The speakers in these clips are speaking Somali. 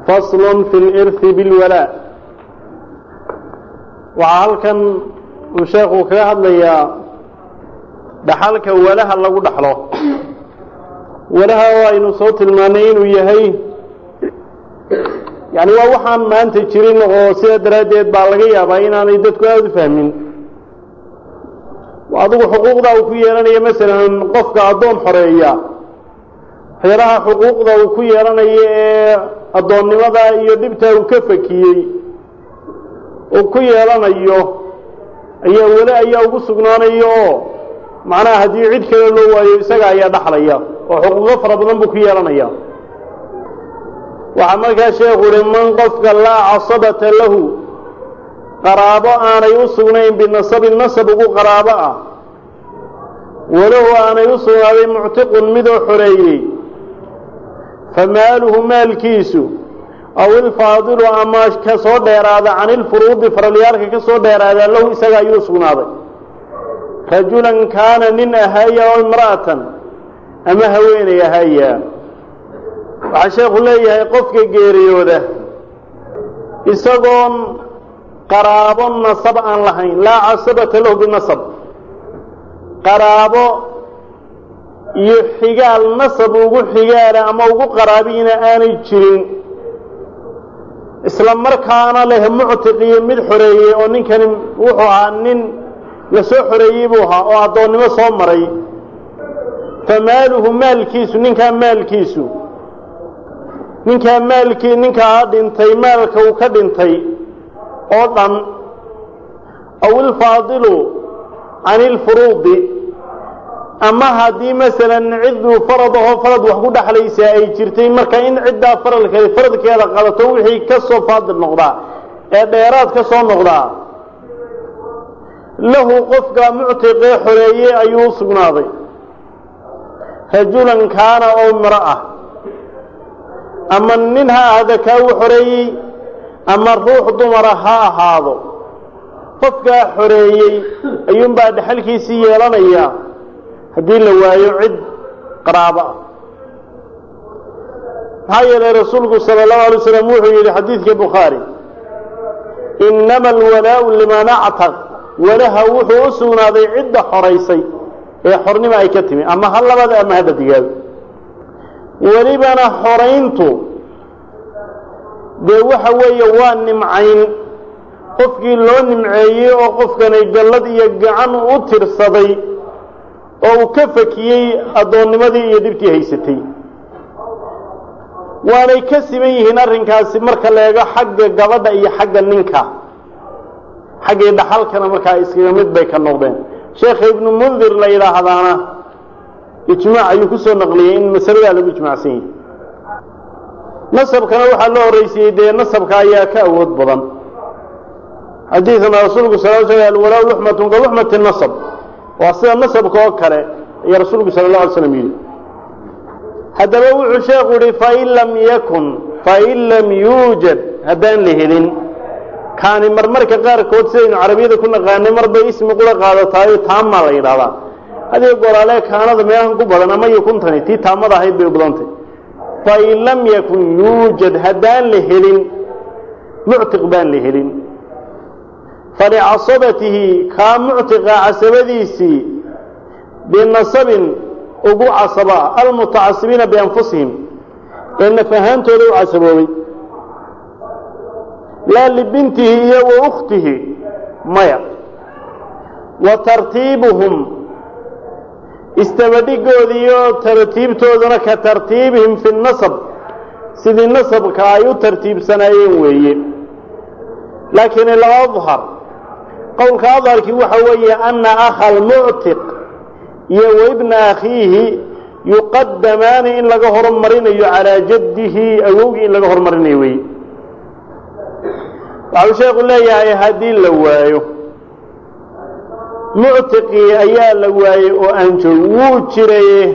فصل في الإرث بالولاء. وعالكا وشيخو كهد ليا دحالك ولها اللغو دحلو ولها وإنو صوت المانين ويهي يعني ووحان ما أنت تشيرين وسيدة دراديد بالغية بأينا نيدتكو هذا فهمين وأضو حقوق ذا وكيرانية مثلا قفك أدون حرية حيرها حقوق ذا وكيرانية أدون نمضا يدبتا وكفكي وكيرانية أيه ولا أيه وقصقنانية معناها هدي عيد كلا لو يسقى أيه دحلية وحقوق غفر بذنبو كيرانية وعملك شيخ لمن قفك لا عصبة له قرابة أنا يوصونين بالنصب النصب قرابة وله أنا يوصون معتق مذو حريي فماله مال كيسو أو الفاضل أما كسو ديرادا عن الفروض فرليارك كسو ديرادا له إساقا يوصون هذا رجلا كان من أهايا وامرأة أما هوين يهايا وعشيخ الله يقفك قيريو ده إساقون قرابة نصب عن لهين لا عصبة له بالنصب قرابة يحقال نصب وحقال أما قرابين آني جرين إسلام مركانا له معتقي من حرية ونين كان وحوها نين يسو حرية بوها وعطون ما صمري فماله مال كيسو نين كان مال كيسو نين كان مال كي نين كان دينتي مالك وكدينتي أوضاً أو الفاضل عن الفروض أما هذه مثلا عذ فرضه فرض وحقود حليس أي جرتين مركا إن عدة فرض كذا قال توحي كسو فاضل نقضاء ديرات كسو نقضاء له قفق معتق حرية أيوس بناضي رجلا كان أو امرأة أما منها هذا كاو حرية أما الروح ضمرها هذا قفك حريي أيوم بعد حلكي سيالنا إياه هذه لو يعد قرابة هاي رسولك صلى الله عليه وسلم وحي لحديث البخاري إنما الولاء لما نعتق ولها وحوسنا ذي عدة حريسي حرني ما يكتمي أما هلا بدأ أما هذا ديال ولبنا حرينته dee waxa weeye waa nimcayn qofkii loo nimceeyay oo qofkan ay gallad iyo gacan u tirsaday oo uu ka fakiyay adoonnimadii iyo dibtii haysatay waanay ka siman yihiin arrinkaasi marka la eego xagga gabadha iyo xagga ninka xagga dhaxalkana markaa iskaga mid bay ka noqdeen sheekh ibn mundir la yiraahdaana ijmaac ayuu ku soo naqliyay in masalada lagu ijmaacsan yahay نسب كان وحا له رئيسي دي نسب كايا كأود بضن حديثنا رسولك صلى الله عليه وسلم ولا لحمة كلحمة النسب وأصير النسب كوكرة يا رسولك صلى الله عليه وسلم هذا بوع شيخ فإن لم يوجد هدان لهلين كان مرمرك غير كودسين عربية كنا غاني مربى اسم قول قادتاي تام ما غير هذا هذه يقول عليه كان هذا مياه كبرنا ما يكون ثاني تي تام هذا هي بيبلانتي فإن لم يكن يوجد هدان لهلين معتق بان لهلين فلعصبته كان معتق عصبتيسي بالنصب أبو عصباء المتعصبين بأنفسهم إن فهمت له عصبوي لا لبنته وأخته ميا وترتيبهم استبدقوا ترتيب تودنا كترتيبهم في النصب سيد النصب كايو ترتيب سنين ويه لكن الأظهر قول كأظهر كي وحوي أن أخ المعتق وابن أخيه يقدمان إن لقهر مرين على جده أيوغي إن لقهر مرين ويه وعلى شيء يقول لي يا هدي اللوايو معتقي أيها لواي وأنجو وجريه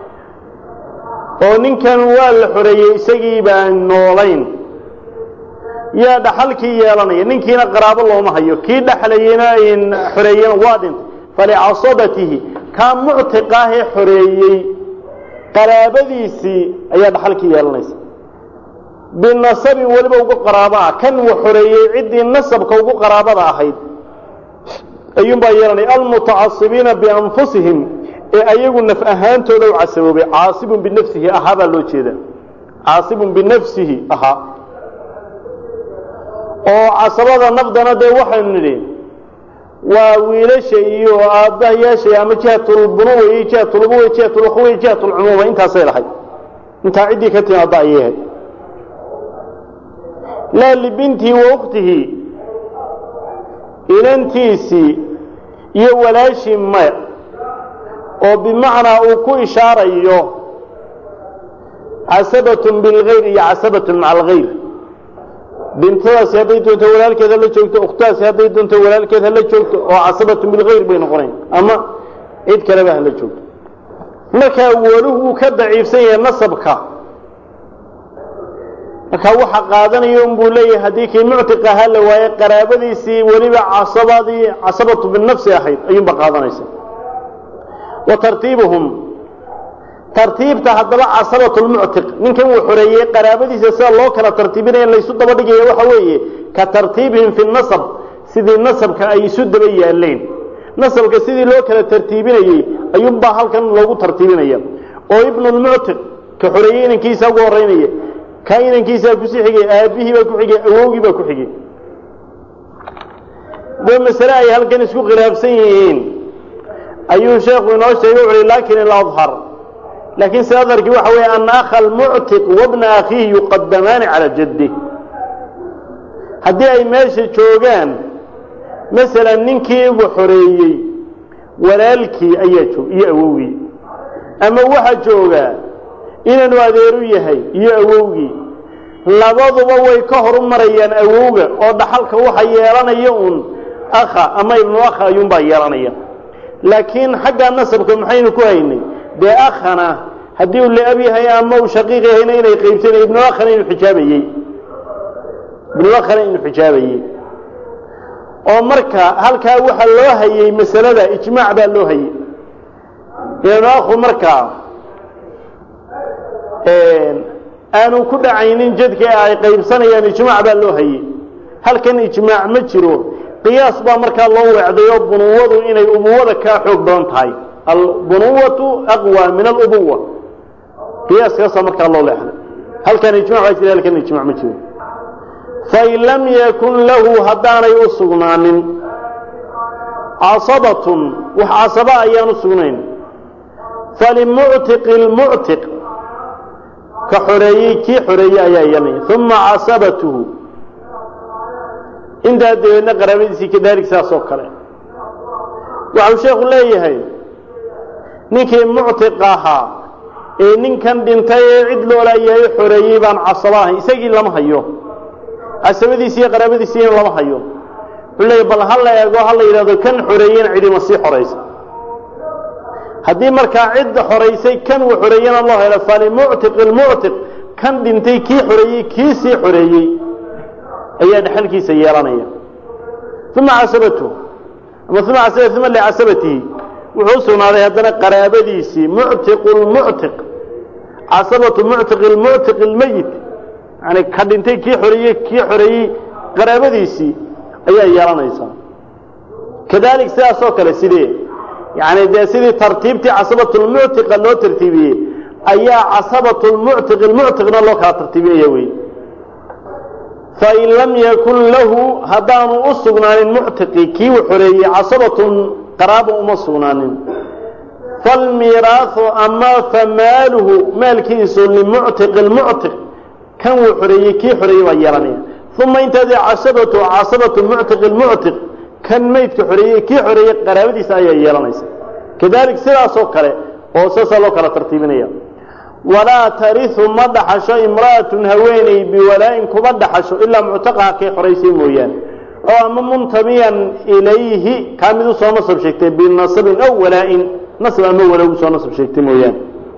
ونين كان والحرية سجيبا النولين يا دحلكي يا لني نين كنا قراب الله ما هيو كي دحلينا إن حرية وادن فلعصبته كان معتقاه حرية قرابديسي أيها دحلكي يا لني بالنصب ولبا قرابة كان وحريي عدي النسب كوكو قرابة أحيد أيوم بيرني المتعصبين بأنفسهم أيقوا نفأهان تولو عصبوا عاصب بنفسه أحابا لو كذا عاصب بنفسه أحا oo casabada nafdana de waxaan nidhi waa wiilasha iyo aabayaasha ama jihaatul bunuwa iyo jihaatul bunuwa iyo jihaatul ukhuwa iyo jihaatul umuma intaasay lahayd inta cidii ka timaada ayay la libinti wa ukhtihi inantiisi iyo walaashi ma oo bimaana uu ku ishaarayo casabatun bil ghayr iyo casabatun ma'a al ghayr بنتها هذه دونت ولالكيد لا joogto ukhtaas haday doonto walaalkeed la joogto oo casabatu bil ghayr bay noqonay ama cid kale baa la joogto marka waluhu ka daciifsan yahay nasabka marka waxa qaadanayo buu leeyahay hadii kii mu'tiqa hal waay qaraabadiisi waliba casabatu bin nafsi ahayd ayuu ba qaadanaysa wa tartiibuhum tartiibta hadaba casabatu mu'tiq ninkan uu xoreeyay qaraabadiisa sida loo kala tartiibinay la isu daba dhigay waxa weeye ka tartiibin fi nasab sidii nasabka ay isu daba yaaleen nasabka sidii loo kala tartiibinayay ayuu ba halkan loogu tartiibinaya oo ibn al-mu'tiq ka xoreeyay inankiisa ugu horeynaya ka inankiisa ku sii xigay aabihi ba ku xigay awowgii ba ku xigay dad mas'ala ay halkan isku khilaafsan yihiin ayuu sheekhu inoo sheegay laakiin al-adhar لكن سأذكر وحوي أن أخ المعتق وابن أخيه يقدمان على جده هدي أي ماشي شوغان مثلا ننكي وحريي ولالكي أياتو يأووي أما واحد شوغان إنا نواديرو يهي يأووي لابضوا ويكهر مريان أووغا ودحلك وحي يرانيون أخا أما ابن أخا ينبا يرانيا لكن حقا نسبك محين كويني de akhana hadii uu leeyahay yahay ama uu shaqiiq yahay inay qaybteen ibn akhana inuu xijaabayay oo marka halka waxa loo hayay masalada ijmaac baa loo hayay ibn akhu marka aanu ku dhacaynin jadka ay qaybsanayaan ijmaac baa loo hayay halkan ijmaac ma jiro qiyaas baa marka loo wacdayo bunuwadu inay ubuwada ka xoog badan tahay البنوة أقوى من الأبوة قياس كسر مركز الله لحظة هل كان يجمع ويجري هل كان يجمع مجمع فإن لم يكن له هدان يؤصغنا من عصبة وعصبة أيان السنين فللمعتق المعتق كحريك حرية أياني ثم عصبته إن ده نقرأ بذلك كذلك سأسوك له وعلى شيخ الله يهي ninkii mu'tiq ahaa ee ninkan dhintay cid loo leeyahay xoreeyay baan casabaahay isagii lama hayo asabadiisii qaraabadiisii lama hayo xulay bal hal la eego hal la yiraahdo kan xoreeyeen cid ma sii xoreysa hadii marka cid xoreysay kan uu xoreeyeen Allah ila fali mu'tiq al-mu'tiq kan dhintay kii xoreeyay kii sii xoreeyay ayaa dhaxalkiisa yeelanaya thumma asabatu ama thumma asabatu thumma li asabatihi وحسن على هذا قرابديسي معتق المعتق عصبة معتق المعتق الميت يعني كدنتي كي حرية قرابديسي أي يرانيسا كذلك سياسوك لسيدي يعني ده سيدي ترتيبتي عصبة المعتق اللو ترتيبيه أي عصبة المعتق اللو كترتيبيه يوي فإن لم يكن له هدان أصغنا للمعتق كي وحرية عصبة قرابة أمصونان فالميراث أما فماله مال كيسو للمعتق المعتق كان حرية كي حرية ويرانيا ثم انتدى عصبة المعتق المعتق كان ميت حرية كي حرية قرابة سايا يرانيا كذلك سلا سوكرة وصوصا لوكرة ترتيبينيا ولا ترث مدحش امرأة هويني بولاء كمدحش إلا معتقها كي حرية مويان أو منتميا إليه كامل سو نصب شيكتي بالنصب أو ولاء نصب أما ولاء سو نصب شيكتي مويان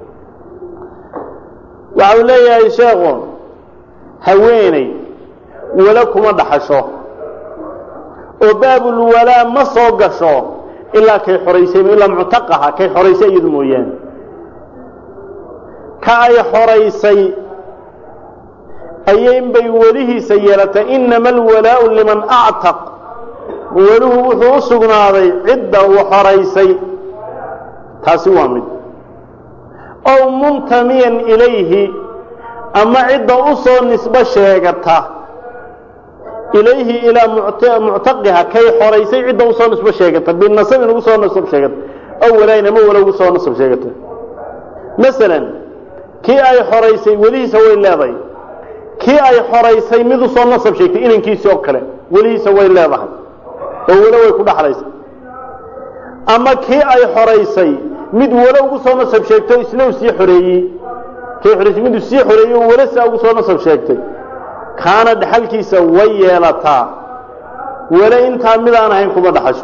وعلي يا شيخ هويني ولكم دحشو وباب الولاء ما صوغشو إلا كي حريسين إلا معتقها كي حريسين مويان كاي حريسي أيين بي وليه سيالة إنما الولاء لمن أعتق وله وحوصنا عدة وحريسي تاسوا من أو منتميا إليه أما عدة أصول نسبة شاقتها إليه إلى معتقها كي حريسي عدة أصول نسبة شاقتها بالنسب أصول نسبة شاقتها أولين ما ولو أصول نسبة شاقتها مثلا كي أي حريسي وليه سوي الله ضي كي أي حريسي مذو أصول نسبة شاقتها إنن كي سوكله وليه سوي الله ضي ولو يكون حريسي أما كي أي حريسي mid wala ugu soo nasab sheegtay isna uu sii xoreeyay kay xoreyay mid uu sii xoreeyay wala saa ugu soo nasab sheegtay kaana dhaxalkiisa way yeelataa wala inta mid aan ahayn kuma dhaxasho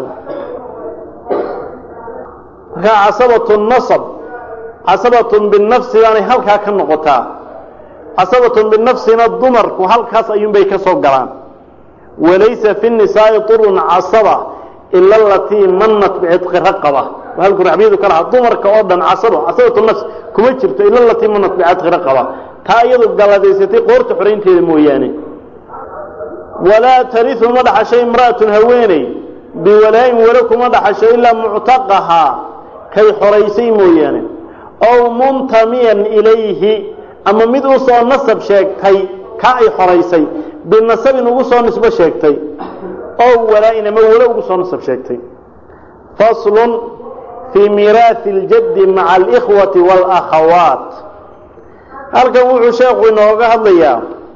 ka asabatu nasab asabatu bin nafsi yani halka ka noqotaa asabatu bin nafsina dumarku halkaas ayuun bay ka soo galaan walaysa fi an-nisaa turun asaba illa allati mannat bi'itqi raqaba وهل كرعبيد كلها ضمر كأوضن عصبة النفس كم جرت إلا التي منت بعد رقبة تأيض الجلاديستي قرط حرين تيموياني ولا ترث مدح شيء امرأة هويني بولاء ولكم مدح شيء إلا معتقها كي حريسي موياني أو منتميا إليه أما مدوصى نصب شاكتي كأي حريسي بالنصب نوصى نسبة شاكتي أو ولاء نما ولا وصى نصب شاكتي فصل في ميراث الجد مع الإخوة والأخوات هل كان شيخ إنه قال لي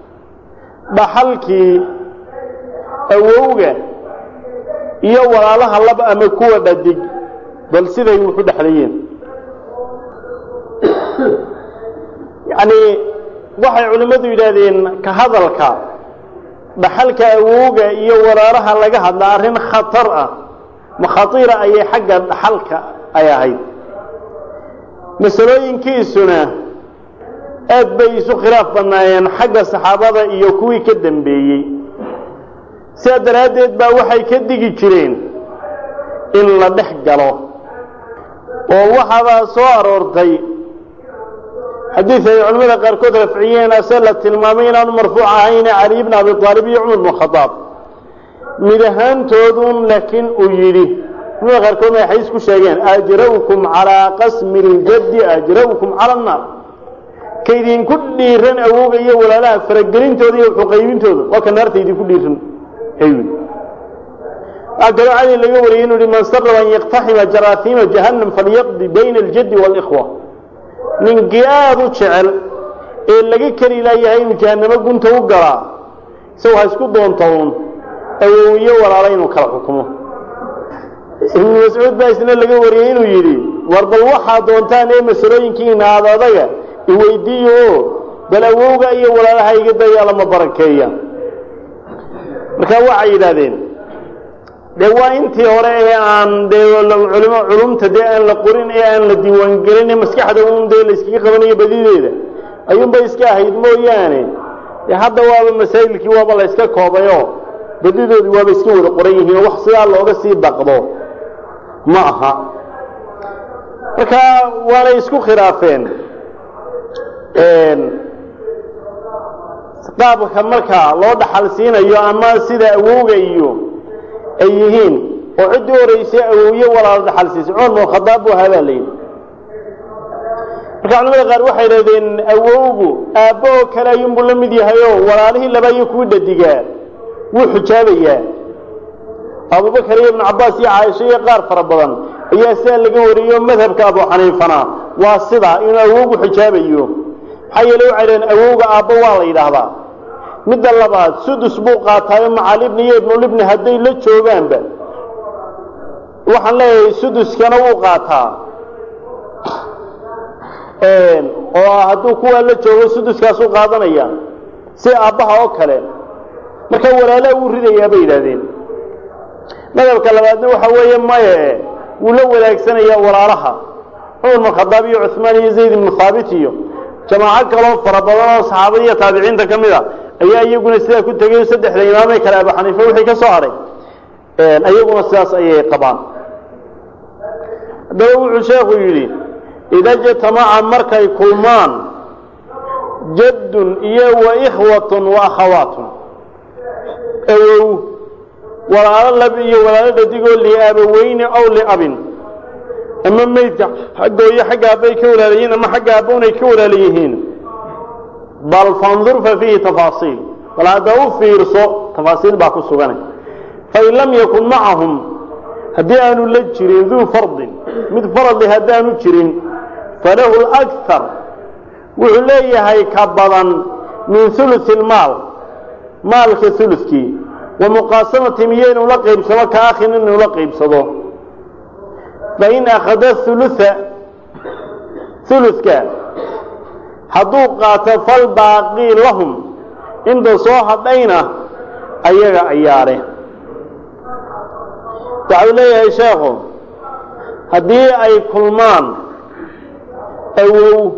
بحلكي أووغا يولا لها لبأ مكوة ددج بل سيدة يوحد حاليين يعني وحي علماء يدادين كهذا الكار بحلك أووغا يولا لها لقاها دارين خطرة مخاطيرة أي حق حلك أي هاي مسلوين كيسنا أبيسو خلاف بنايان حق الصحابة يكوي كدن بيي سادر هاديد با وحي كدقي جرين إلا دحقلو ووحبا سوار ورطي حديث علماء قاركود رفعيين أسألة المامين المرفوعين علي بن أبي طالب يعمل الخطاب مدهان تودون لكن أجري من غيركم يحيسكم شيئين أجروكم على قسم الجد أجروكم على النار كيدين كل رن أوغي ولا لا فرقلين تودي وحقيمين تودي وكان نار تيدي كل رن أيوه أجروا علي اللي يورينه لمن سر أن يقتحم جراثيم جهنم فليقضي بين الجد والإخوة من قياد شعل اللي كان إلهي جهنم كنت وقرا سوى هسكو دون طون أوغي ولا علينا كلا حكمه ابن مسعود بايسنا لغا وريين ويري واربل waxaa doontaan ee mas'uuliyiinkiina aadaadaga iweydiyo bal awowga iyo walaalahayga dayala ma barakeeya marka waxa yiraahdeen waa intii hore ee aan culumta aan la qorin ee aan la diiwaan gelin maskaxda uun la iska qabanayo badideeda ayuun bay iska ahayd mooyaane hadda waa masaa'ilkii waa la iska koobayo badidoodii waa iska wada qoran yihiin wax sidaa looga sii baqdo معها marka wala isku khilaafeen qaabka marka loo dhaxal siinayo ama sida awowga iyo ay yihiin oo cid horeysay awowyo wala dhaxal siisay Umar Khadaab oo hadalay marka culimada qaar waxay yiraahdeen awowgu aabbo kale ayuu la mid yahay oo walaalihi laba iyo ku dhadigaa wuu xijaabayaa أبو بكر ابن عباس عائشة قار فربضان أي سأل لقوا وريوم مذهب كأبو حنيفنا واصدع إن أووق حجابيو حي لو عرين أووق أبو والي لهذا مد اللبات سدس بوقاتها مع الابن ابن الابن هدي لتشوغان به وحن لي سدس كان وقاتها وهدو كوا لتشوغ سدس كاسو قادنا إياه سي أبها أوكالين مركا ولا لا ورد يا بيلادين ماذا كلامنا وحوي مايه ولا wanaagsan ayaa walaalaha Umar Khadaab iyo Uthman iyo Zayd ibn Thabit iyo jamaaca kale farabadan oo saxaabada taabiciinta kamida ayaa iyaguna sida ku tagay saddexda imaamay kala Abu Hanifa wixii ka soo haray ayaguna sidaas ayay qabaan dawu sheekhu yiri إذا جتمع مركي كلمان جد إيه وإخوة وأخوات أو ولا لب إيه ولا لب تقول لأبوين أو لأب أما ميت حقه يحق أبيك ولا ليهين أما حق أبونيك ولا ليهين بل فانظر ففيه تفاصيل ولا دعو في رسو تفاصيل باكو السباني فإن لم يكن معهم هديان لجرين ذو فرض مثل فرض هديان لجرين فله الأكثر وعليه هاي كبضا من ثلث المال مالك ثلثكي ومقاسمة ميين ولقيب سوا كآخر إنه لقيب صدو فإن أخذ ثلث كان حدوقات فالباقي لهم عند صوحة بينه أيها أياره تعالوا لي يا شيخ هدي أي كلمان أو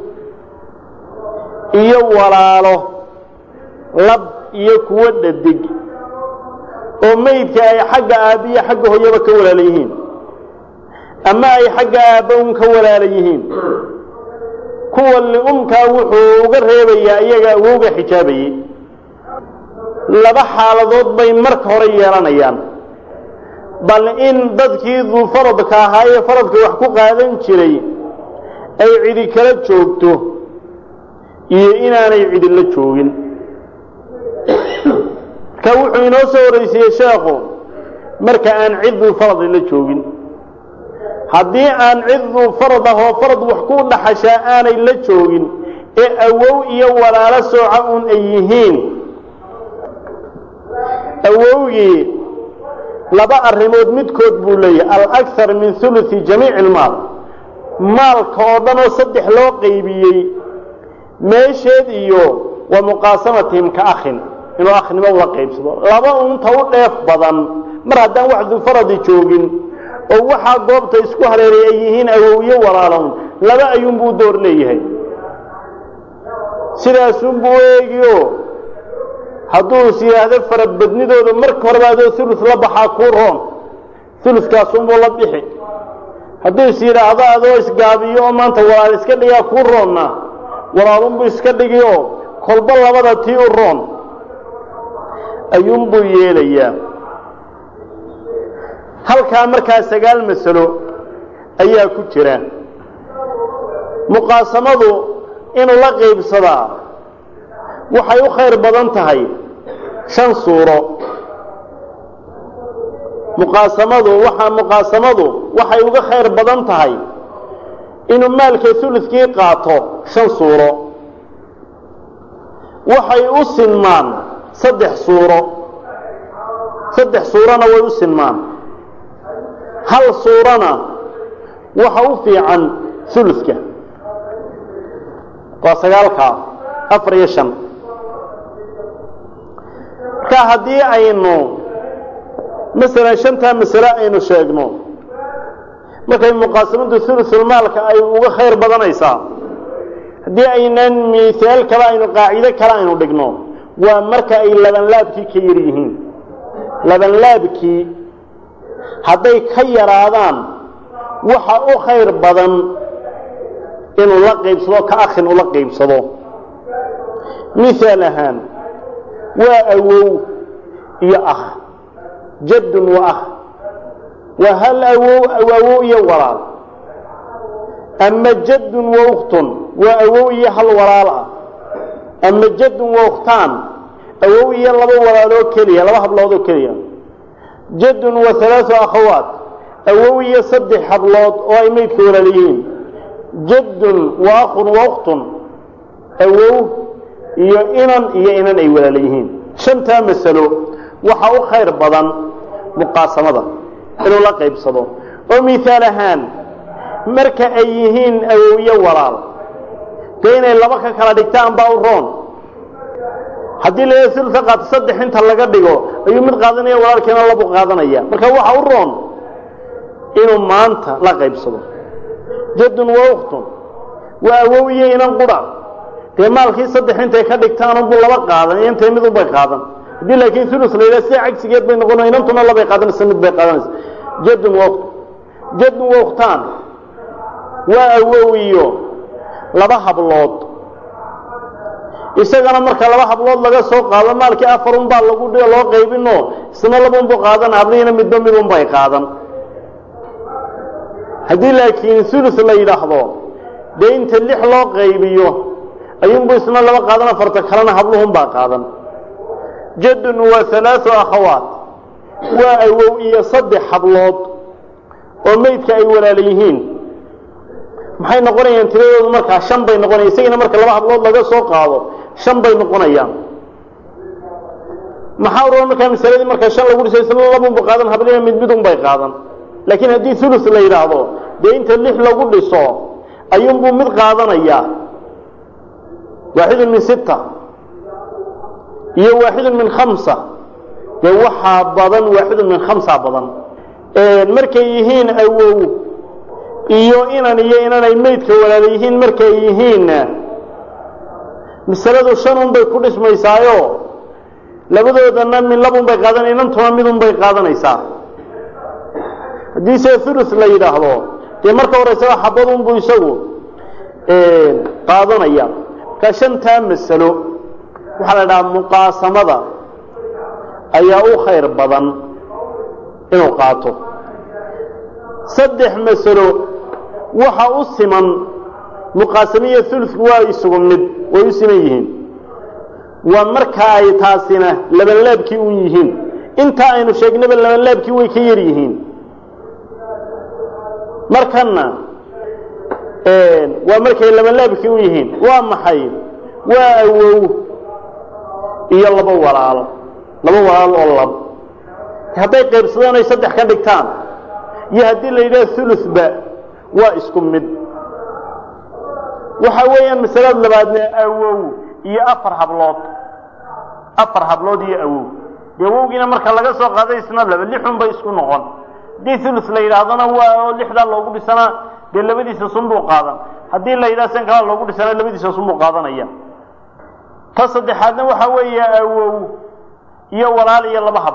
iyo walaalo lab iyo kuwa dhadig oo meydka ay xagga aabiya xagga hooyaba ka walaalayihiin ama ay xagga aaboon ka walaalayihiin kuwa umka wuxuu uga reebayaa iyaga uga xijaabayay laba xaaladood bay marka hore yeelanayaan bal in dadkii duu faradka ahaa faradka wax ku qaadan jiray ay cidi kala joogto iyo inaanay cid la joogin ka wuxuu inoo soo horeysay sheekhu marka aan cid farad la joogin haddii aan cid farad ah oo farad wax ku dhaxashaa aanay la joogin ee awow iyo walaalo sooca un ay yihiin awowgii laba arrimood midkood buu leeyahay al-akthar min thuluthi jamiic al-maal maalka oo dhan oo saddex loo qaybiyay meesheed iyo wa muqaasamatihim ka akhin inuu akhnimo wada qaybsado laba unta u dheef badan mar haddaan wax du faradi joogin oo waxa goobta isku hareeray ay yihiin awowyo walaaloon laba ayuun buu door leeyahay sidaas uu eegiyo hadduu siyaado farabadnidooda marka hore baad thuluth la baxaa ku roon thuluthkaas uu la bixi hadduu siyaado adoo isgaabiyo maanta walaal iska dhigaa ku roonna walaalun buu iska dhigiyo kolba labada tii u roon ayuun buu yeelayaa halkaa markaa 9 mas'alo ayaa ku jira muqaasamadu inuu la qaybsadaa waxay u khayr badan tahay 5 suuro muqaasamadu waxay uga khayr badan tahay inuu maalka thuluthkii qaato 5 suuro waxay u sinmaan 3 suuro 3 suurana way u sinmaan hal suurana waxa u fiican thuluthka waa 9ka 4 iyo 5 ka hadii aynu مثلا 5 mas'ala aynu sheegno markay muqaasamadu thuluthul maalka ay uga khayr badanaysaa hadii aynan miisaal kala aynu qaacido kala aynu dhigno waa marka ay laban laabkii ka yar yihiin laban laabkii haday ka yaraadaan waxa u khayr badan inuu la qaybsado ka akhin ula qaybsado miisaalahan waa awow iyo akh جد وأخ وهل أووي وراء أما جد وأخت وأووي هل وراء أما جد وأختان أووي لبا وراء كليا لبا حبلود كليا جد و3 أخوات أووي 3 حبلود وأيميت كولاليين جد وأخ وأخت أوو إيا إنان أي ولاليين 5 مسألة waxa u khayr badan muqaasamada inuu la qaybsado oo miisaal ahaan marka ay yihiin awowyo walaal inay laba ka kala dhigtaan baa u roon haddii la sulta qaad 3 inta laga dhigo ayuu mid qaadanaya walaalkeena laba qaadanaya marka waxa u roon inuu maanta la qaybsado jadun wa ukhtun wa awowyo inan qura maalkii 3 inta ka dhigtaan uu laba qaadan intay mid u bay qaadan دي لكن ثلث ليلة ساعة سجاد بين قلنا ينمتنا الله بيقادن السند بيقادن جد وأختان وأوويو لبا حبلود isagana marka laba hablood laga soo qaado maalkii afar un baa lagu dhigo loo qaybino isna laba un buu qaadan habliina midba mid un bay qaadan haddii laakiin sulus la yidhaahdo dee inta lix loo qaybiyo ayuunbuu isna laba qaadan afarta kalena habluhun baa qaadan jaddun waa halaathu akhawaat waa awow iyo saddex hablood oo meydka ay walaala yihiin maxay noqonayaan tiradoodu markaa shan bay noqonayaan isagana marka laba hablood laga soo qaado shan bay noqonayaan maxaa uroon markaa masaladii markaa shan lagu dhisay isna labunba qaadan habliina mid mid un bay qaadan laakiin haddii hulus la yidhaahdo dee inta lix lagu dhiso ayuunbuu mid qaadanayaa waaxidun min sita iyo waaxidun min khamsa dee waxaa badan waaxidun min khamsa badan markay yihiin awow iyo inanay meydka walaala yihiin markay yihiinna masaladu shan un bay ku dhismaysaayo labadoodana min labun bay qaadan inantuna midun bay qaadanaysaa haddii se hulus la yidhaahdo dee marka horeysaba xabadunbuu isagu qaadanaya markaa shantaa masalo waxaa la dhahaa muqaasamada ayaa u khayr badan inuu qaato saddex masalo waxa u siman muqaasamiya hulusku waa isugu mid way u siman yihiin waa marka ay taasina labanlaabkii u yihiin intaa aynu sheegnaba labanlaabkii way ka yar yihiin markana waa markay labanlaabkii u yihiin waa maxay waa awow iyo laba walaalo oo lab hadday qaybsadaan ay saddex ka dhigtaan iyo haddii la yidhaha hulusba waa isku mid waxa weeyaan masalada labaadna awow iyo afar hablood iyo awow dee awowgiina marka laga soo qaaday isna laba lixun bay isku noqon haddii hulus la yidhaahdana waa lixdaa loogu dhisana dee labadiisa sunbuu qaadan haddii la yidhaha san kalaa loogu dhisana labadiisa sunbuu qaadanaya ta saddexaadna waxa weeye awow iyo walaal iyo laba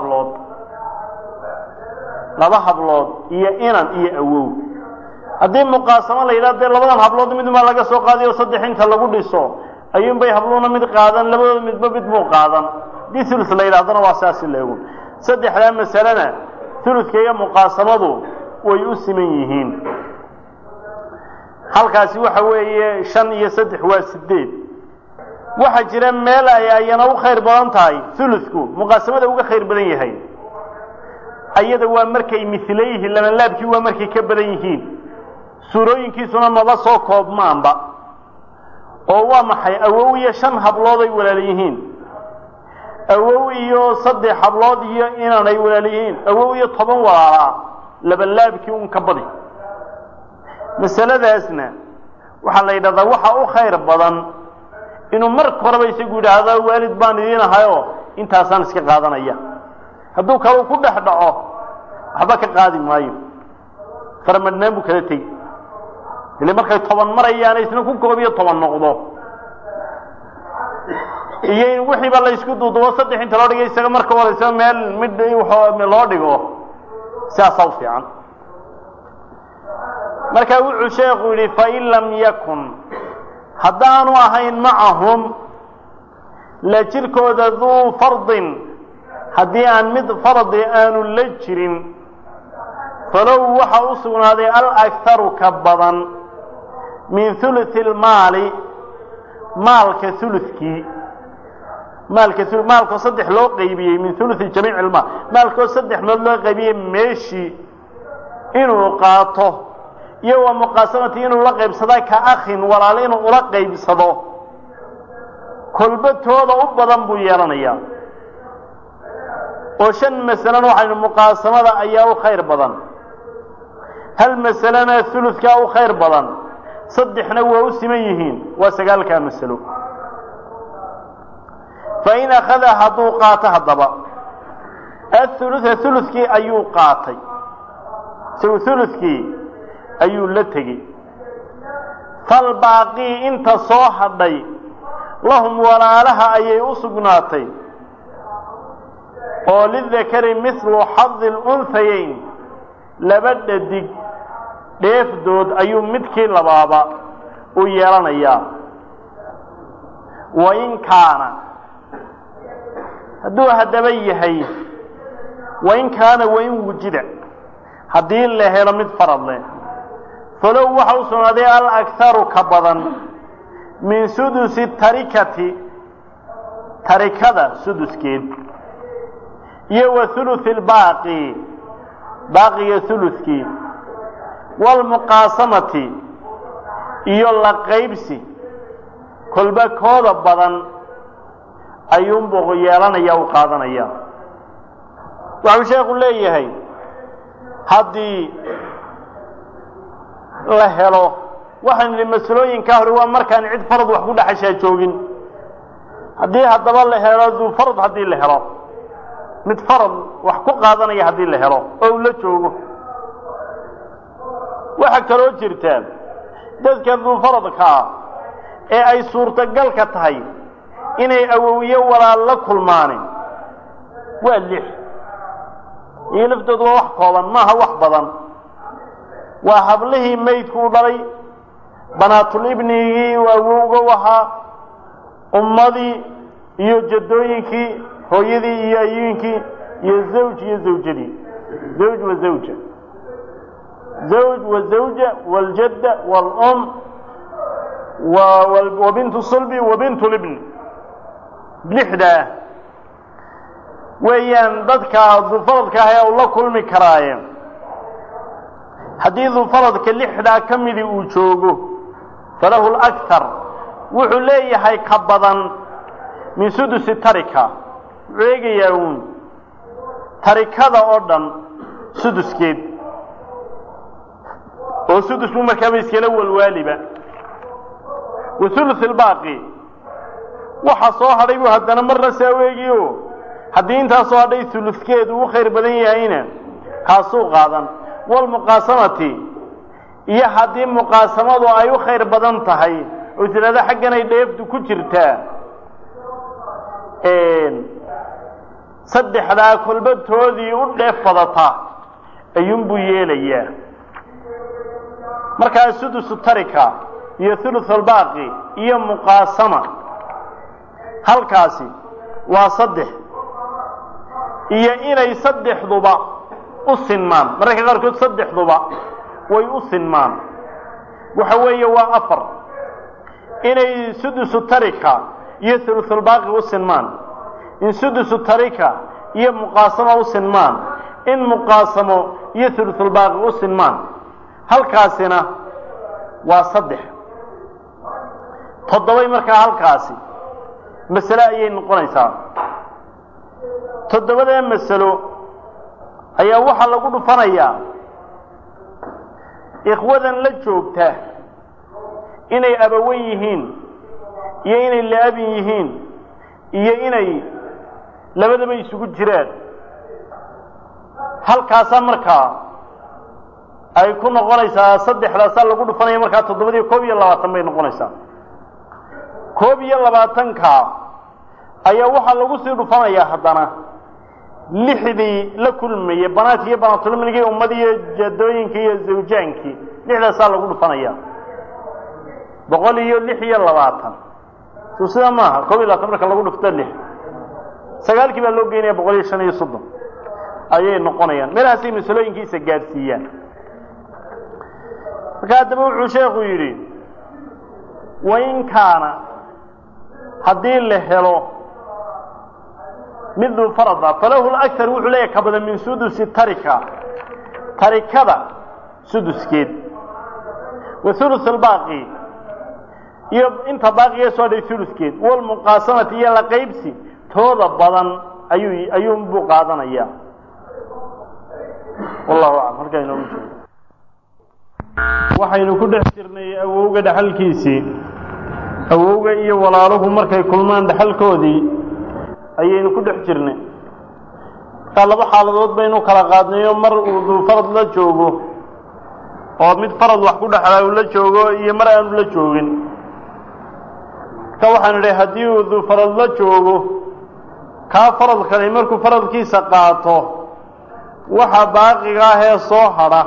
hablood iyo inan iyo awow haddii muqaasamo la yidhahdo dee labadan hablood midmaa laga soo qaadayo saddex inta lagu dhiso ayuunbay habluuna mid qaadan labadooda midba mid buu qaadan haddii hulus la yidhahdana waa saasi leegun saddexdaa masalena huluska iyo muqaasamadu way u siman yihiin halkaasi waxa weeye shan iyo saddex waa sideed waxaa jira meel ay ayana u khayr badan tahay hulusku muqaasamada uga khayr badan yahay ayada waa markay milayhi labanlaabkii waa markay ka badan yihiin suurooyinkiisuna maba soo koobmaanba oo waa maxay awow iyo shan hablood ay walaala yihiin awow iyo saddex hablood iyo inanay walaala yihiin awow iyo 10 walaalaa labanlaabkii un ka badi masaladaasna waxaa la yidhahdaa waxa u khayr badan inuu marka horeba isagu yidhaahdo waalid baan idiin ahayo intaasaan iska qaadanaya hadduu kale ku dhex dhaco waxba ka qaadi maayo farmadnaan buu kala tegi ile markay 10 marayaan isna ku koob iyo 10 noqdo iyo in wixii ba la isku duudubo saddex inta loo dhigay isaga marka horeysa meel mid loo dhigo sidaas u fiican marka wuxuu sheekhu yidhi fa in lam yakun haddaanu ahayn macahum la jirkooda duu fardin haddii aan mid fardi aanu la jirin falow waxa u sugnaaday alakharu ka badan min huluthi lmaali maalka hulukii maalkoo saddex loo qaybiyey min huluthi jamiic ilmaal maalkoo saddex meed loo qaybiyey meeshii inuu qaato iyo waa muqaasamati inuu la qaybsadaa ka akhin walaalo inuu ula qaybsado kolbatooda u badan buu yeelanayaa oo 5 masalan waxaynu muqaasamada ayaa u khayr badan hal masalana thuluthka u khayr badan saddexna waa u siman yihiin waa 9 masalo fa in akhadha hadu qaata hadaba thuluthki ayuu qaatay thuluthki ayuu la tegey fal baaqi inta soo hadhay lahum walaalaha ayay u sugnaatay oo lidakari mithlu xadhi lunhayayn laba dhadig dheefdood ayuu midkii labaaba u yeelanayaa وإن كان هدوها دبيه وإن كان وإن وجد هدي الله لمد فرض له فلو وحوصنا ذي الأكثر كبضا من سدس التركة تركة سدس كيد يو ثلث الباقي باقي ثلث كيد والمقاسمة يلا قيبسي كل بكود بدن أيوم بغيران يو قادن أيام وعم شيخ لي هي هدي لهلو waxaan li mas'uuliyinka hore waa markaan cid farad wax ku dhaxashay joogin hadii hadaba la helo farad hadii la helo mid farad wax ku qaadanaya hadii la helo oo la joogo waxa kale oo jirta dadka faradka ee ay suurtagal ka tahay inay awowiyo walaal la kulmaaneen waa lix ilaftoodu wax kooban maaha wax badan waa hablihii meydku dhalay banaatul ibnigi waa waxa ummadii iyo jadooyinkii hooyadii iyo ayinkii iyo zawj iyo zawjadii zawj wa zawja زوج وزوجة والجدة والأم وبنت الصلب وبنت الابن لحدة ويان ضدك ذو هيا الله كل مكرايا حديث فرضك لحدة كم ذي وجوجه فله الأكثر وحليه هي كبضا من سدس التركة ويجي يوم تركة أردن سدس كيد وسدس مكابيس كلو الوالبة وثلث الباقي وحصوها ريبو هدنا مرة ساويجيو حدين تاسوها دي ثلث كيد وخير بدنيا هنا كاسو غادا والمقاسمة إيا حدين مقاسمة وآيو خير بدن تهي وثل هذا حقنا يديفتو كجرتا صدح لا كل بنت هذي وديف فضطا أينبو يليه marka sudus tarika iyo thuluth al-baqi iyo muqasama halkaasi waa saddex iyo inay saddexduba u sinmaan marka qaarkood saddexduba way u sinmaan waxa weeye waa afar inay sudus tarika iyo thuluth al-baqi u sinmaan in sudus tarika iyo muqasama u sinmaan in muqasamo iyo thuluth al-baqi u sinmaan halkaasina waa saddex toddoba marka halkaasi mas'ala ayay noqonaysaa toddobada mas'alo ayaa waxa lagu dhufanayaa ikhwadan la joogta inay abaweyn yihiin iyo inay laabin yihiin iyo inay labadaba isugu jiraan halkaas markaa ay ku noqonaysaa saddexdaas lagu dhufanaya marka 722 bay noqonaysaa 22ka ayaa waxa lagu sii dhufanaya hadana lixdii la kulmay banaat iyo banaatul minigi ummadiyo jadooyinkii iyo zawjaankii lixdaas lagu dhufanaya 126 sida maaha 22 marka lagu dhufto lix sagaalkii baa loo geynaya 135 ayay noqonayaan meelahaas ay misalooyinkiisa gaarsiiyaan فكاتبه الشيخ يري وإن كان هدي اللهلو مثل فرض فله الأكثر وحليه كبدا من سدس التركة تركة سدس كيد وثلث الباقي انت باقي يسوى ثلث كيد والمقاسمة يلا قيبسي توضى بضان أيوم بقادنا إياه والله أعلم هرجع ينوم waxaynu ku dhex jirnay awowga dhaxalkiisii awowga iyo walaaluhu markay kulmaan dhaxalkoodii ayaynu ku dhex jirnay laba xaaladood baynu kala qaadnayo mar uu farad la joogo oo mid farad wax ku dhaxlaa uu la joogo iyo mar aan la joogin ka waxaan leeyahay hadii uu farad la joogo ka farad kale markuu faradkiisa qaato waxa baaqiga ah ee soo hara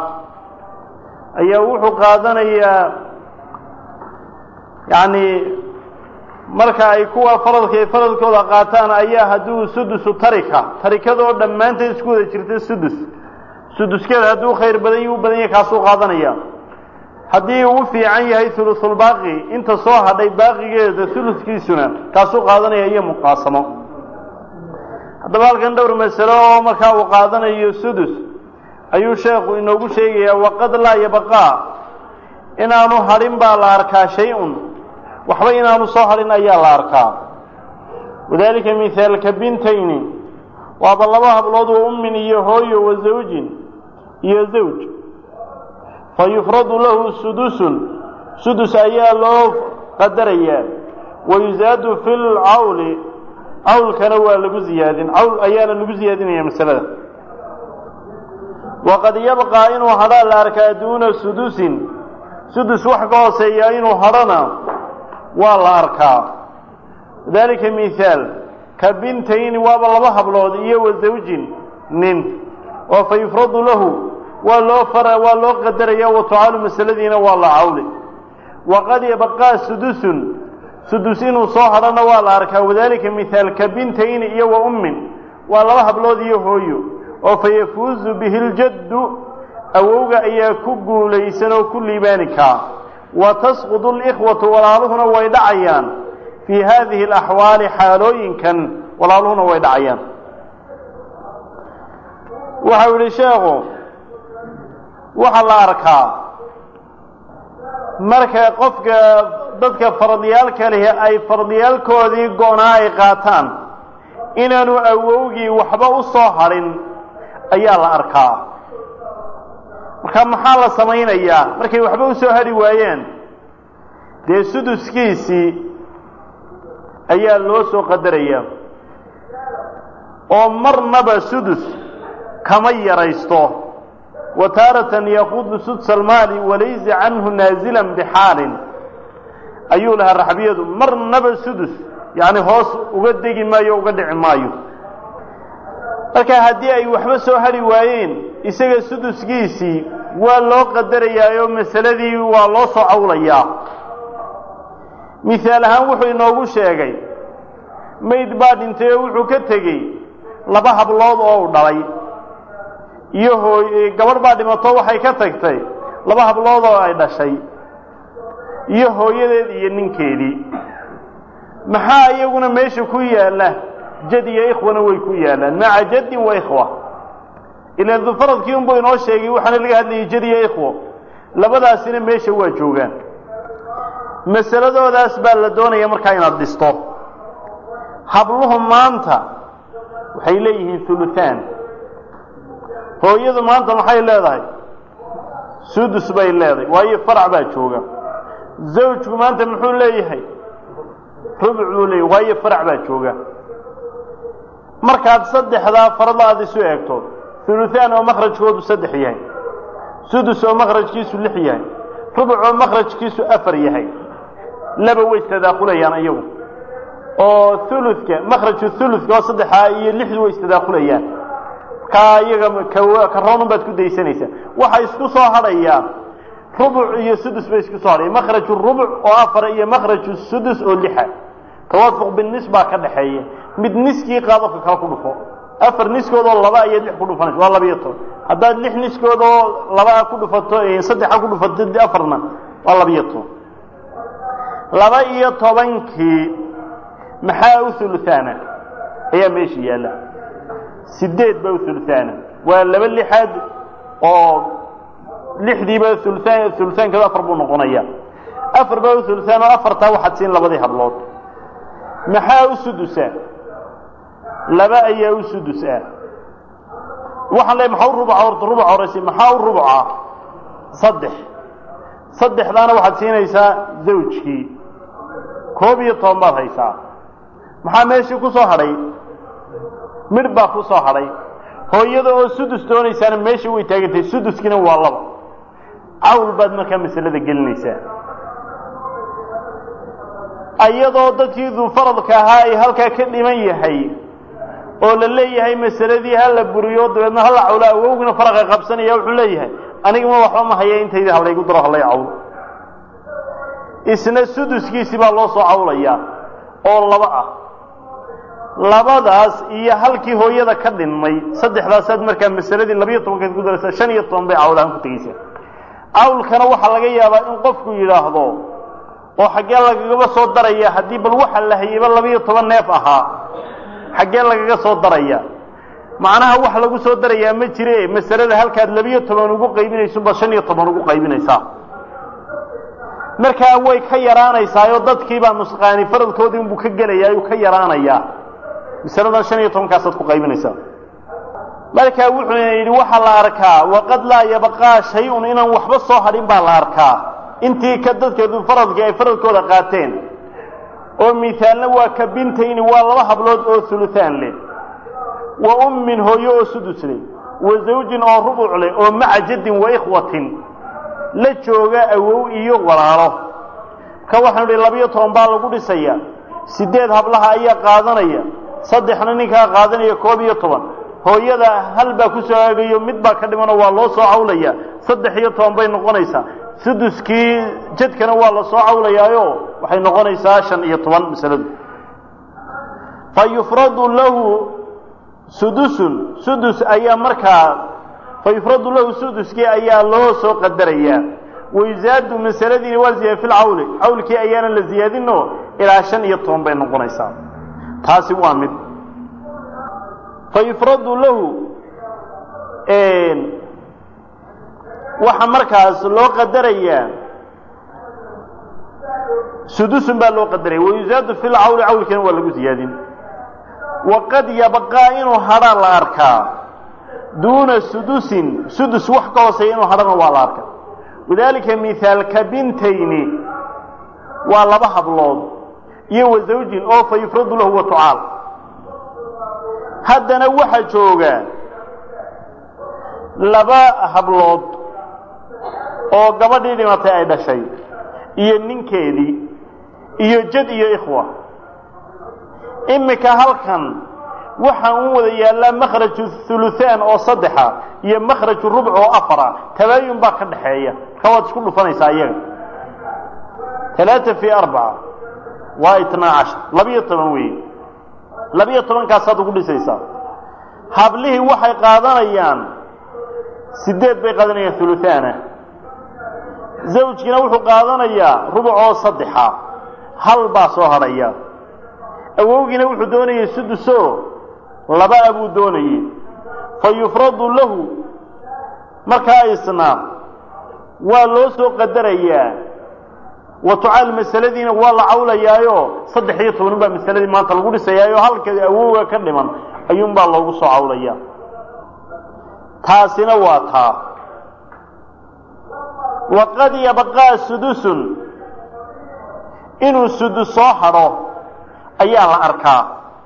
ayaa wuxuu qaadanayaa yani marka ay kuwa faradkooda qaataan ayaa hadduu sudusu tarikadoo dhammaanteed isku wada jirta suduskeeda hadduu khayr badan u badan yahay kaasuu qaadanaya haddii uu fiican yahay thuluthul baaqi inta soo hadhay baaqigeeda thuluthkiisuna kaasuu qaadanaya iyo muqaasamo haddaba halkan dhowr masalo oo markaa uu qaadanayo sudus ayuu sheekhu inoogu sheegayaa waqad laa yabqaa inaanu hadhin baa la arkaa shay-un waxba inaanu soo hadhin ayaa la arkaa wadaalika mithaalka bintayni waaba laba hablood wa ummin iyo hooyo wa zawjin iyo zawj fayufradu lahu sudus ayaa loo qadarayaa wayuzaadu fi lcawli cawlkana waa lagu ziyaadin cawl ayaana lagu ziyaadinaya masalada waqad yabqaa inuu hadhaa la arkaa duuna sudus wax ka hooseeya inuu hadhana waa la arkaa dalika mithaal ka bintayni waaba laba hablood iyo wa zawjin nin oo fa yufradu lahu waa loo qadaraya wa tucaalu masaladiina waa la cawli waqad yabqaa sudus inuu soo hadhana waa la arkaa wadalika mithaal ka bintayni iyo wa ummin waa laba hablood iyo hooyo oo fa yafuuzu bihi ljaddu awowga ayaa ku guulaysan oo ku liibaani kaa wa tasqudu alikhwatu walaaluhuna way dhacayaan fii haadihi alaxwaali xaalooyinkan walaaluhuna way dhacayaan waxau yihi sheekhu waxaa la arkaa marka qofka dadka fardiyaalka leh ay fardiyaalkoodii go-naa ay qaataan inaanu awowgii waxba u soo hadhin ayaa la arkaa marka maxaa la samaynayaa markay waxba u soo hadhi waayeen dee suduskiisii ayaa loo soo qadarayaa oo marnaba sudus kama yaraysto wa taaratan yaquudu sudsa almaali walaysa canhu naazilan bixaalin ayuu lahaa raxbiyadu marnaba sudus yacni hoos uga degi maayo o uga dhici maayo marka haddii ay waxba soo hadhi waayeen isaga suduskiisii waa loo qadarayaayo masaladii waa loo soo cawlayaa mithaal ahaan wuxuu inoogu sheegay mayd baa dhintay oo wuxuu ka tegey laba hablood oo u dhalay iyo gabadh baa dhimato waxay ka tagtay laba hablood oo ay dhashay iyo hooyadeed iyo ninkeedii maxaa iyaguna meesha ku yaalla jad iyo ikhwana way ku yaalaan maca jaddin wa ikhwa ilaa dufaradkii unbuu inoo sheegay waxaana laga hadlayay jad iyo ikhwo labadaasina meesha waa joogaan masaladoodaas baa la doonaya markaa inaad dhisto habluhu maanta waxay leeyihiin huluhaan hooyadu maanta maxay leedahay sudus bay leedahay waayo farac baa jooga zawjku maanta muxuu leeyahay rubuc buu leeyahay waayo farac baa jooga markaad saddexdaa farada aad isu eegto huluhaan oo makhrajkoodu 3 yahay sudus oo makhrajkiisu 6 yahay rubuc oo makhrajkiisu 4 yahay laba way istadaaqulayaan iyagu oo thuluthka makhraju thuluthka oo 3 iyo 6 way istadaaqulayaan ka iyaga ka roon baad ku daysanaysaa waxa isku soo hadhaya rubuc iyo sudus bay isku soo hadhaya makhraju rubuc oo 4 iyo makhraju sudus oo 6 tawaafuq بالنسبه ka dhaxeeya mid niskii qaado ka kala ku dhufo 4 niskood oo 2 iyo 6 ku dhufanayso waa 12 haddaad 6 niskood oo 2 ku dhufato 3 ku dhufato 4na waa 12 12kii maxaa u thuluthana ayaa meesha yaala 8 baa u thuluthana waa 2 lixaad oo 6dii baa thuluthaanka 4 buu noqonaya 4 baa u thuluthana 4taa waxaad siin labadii hablood maxaa u sudusa 2 ayaa u sudusa waxaan leeyahay maxaa rubuc horeysi maxaa u rubuca 3 daana waxaad siinaysaa zawjkii 11 baad haysaa maxaa meeshii ku soo hadhay midh baa ku soo hadhay hooyada oo sudus doonaysaana meesha way taagantay suduskina waa 2 cawl baad markaa masalada gelinaysaa ayadoo dadkii faradka ahaa ay halkaa ka dhiman yahay oo la leeyahay masaladii ha la buriyo dabeedna ha la cawla awowgina faraqa qabsanaya wuxuu leeyahay aniguma waxba ma haya intayda halaygu daro halay cawl isna suduskiisii baa loo soo cawlayaa oo laba ah labadaas iyo halkii hooyada ka dhinmay saddexdaasaad markaa masaladii 12 ku daraysa 15 bay cawlaan ku tagaysaa cawlkana waxaa laga yaabaa in qofku yidhaahdo oo xaggee lagaga soo daraya haddii bal waxa la hayayba 12 neef ahaa xaggee lagaga soo daraya macnaha wax lagu soo darayaa ma jire masalada halkaad 12 ugu qaybinayso ba 15 ugu qaybinaysaa markaa way ka yaraanaysaa oo dadkii baa nusqaani faradkoodii inuu ka gelayaa uu ka yaraanayaa masalada 15 kaasaad ku qaybinaysaa markaa wuxuu yidhi waxa la arkaa waqad laa yabqaa shay'un inaan waxba soo hadhin baa la arkaa intii ka dadkeedu faradkii ay faradkooda qaateen oo mithaalna waa ka bintayni waa laba hablood oo thuluthaan leh wa ummin hooyo oo sudus leh wa zawjin oo rubuc leh oo maca jaddin wa ikhwatin la jooga awow iyo walaalo ka waxaan idhi 12 baa lagu dhisayaa 8 hablaha ayaa qaadanaya saddexna ninkaa qaadanaya 12 hooyada hal baa ku soo aagayo mid baa ka dhimano waa loo soo cawlaya 13 bay noqonaysaa suduskii jadkana waa la soo cawlayaayo waxay noqonaysaa 15 masaladu fayufradu lahu sudus ayaa markaa fayufradu lahu suduskii ayaa loo soo qadarayaa wayzaadu masaladii waa ziyaada fil cawli cawlkii ayaana la ziyaadino ilaa 15 bay noqonaysaa taasi waa mid fayufradu lahu waxa markaas loo qadarayaa sudusun baa loo qadaraya wayzaadu fil cawli cawlkina waa lagu ziyaadin waqad yabqaa inuu hadha la arkaa duuna sudusin sudus wax ka hooseeya inuu hadhana waa la arkaa wadaalika mithaalka bintayni waa laba hablood iyo wa zawjin oo fayufradu lahu wa tucaal haddana waxa jooga laba hablood oo gabadhii dhimatay ay dhashay iyo ninkeedii iyo jad iyo ikhwa imika halkan waxa uu wada yaala makhraju thuluthan oo 3 iyo makhraju rubc oo 4 tabaayun baa ka dhaxeeya kawaad isku dhufanaysaa iyaga 3 في 4 waa 12 12 weey 12 kaasaad ugu dhisaysaa hablihii waxay qaadanayaan 8 bay qaadanayaan thuluthana zawjkina wuxuu qaadanayaa rubuc oo 3 hal baa soo haraya awowgina wuxuu doonayay suduso laba abuu doonayay fayufradu lahu markaa isna waa loo soo qadarayaa wa tucaal masaladiina waa la cawlayaayo 13 baa masaladii maanta lagu dhisayaayo halka awowga ka dhiman ayuun baa loogu soo cawlayaa taasina waa taa waqad yabqaa sudusun inuu sudus soo hadho ayaa la arkaa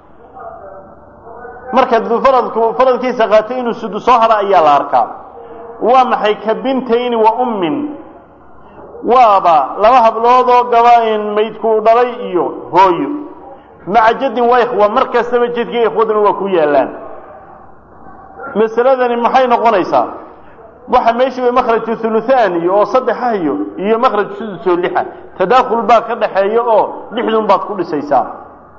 marka faradkiisa qaatay inuu sudus soo hadho ayaa la arkaa waa maxay ka bintayni wa ummin waaba laba hablood oo gabayn maydku dhalay iyo hooyo maca jaddin wa ikhwa markastaba jadkii ikhwaduna waa ku yaalaan masaladani maxay noqonaysaa waxa meeshii way makhraju thuluthan iyo 3 iyo makhraj sudus oo 6 tadaakhul baa ka dhaxeeyo oo 6 baad ku dhisaysaa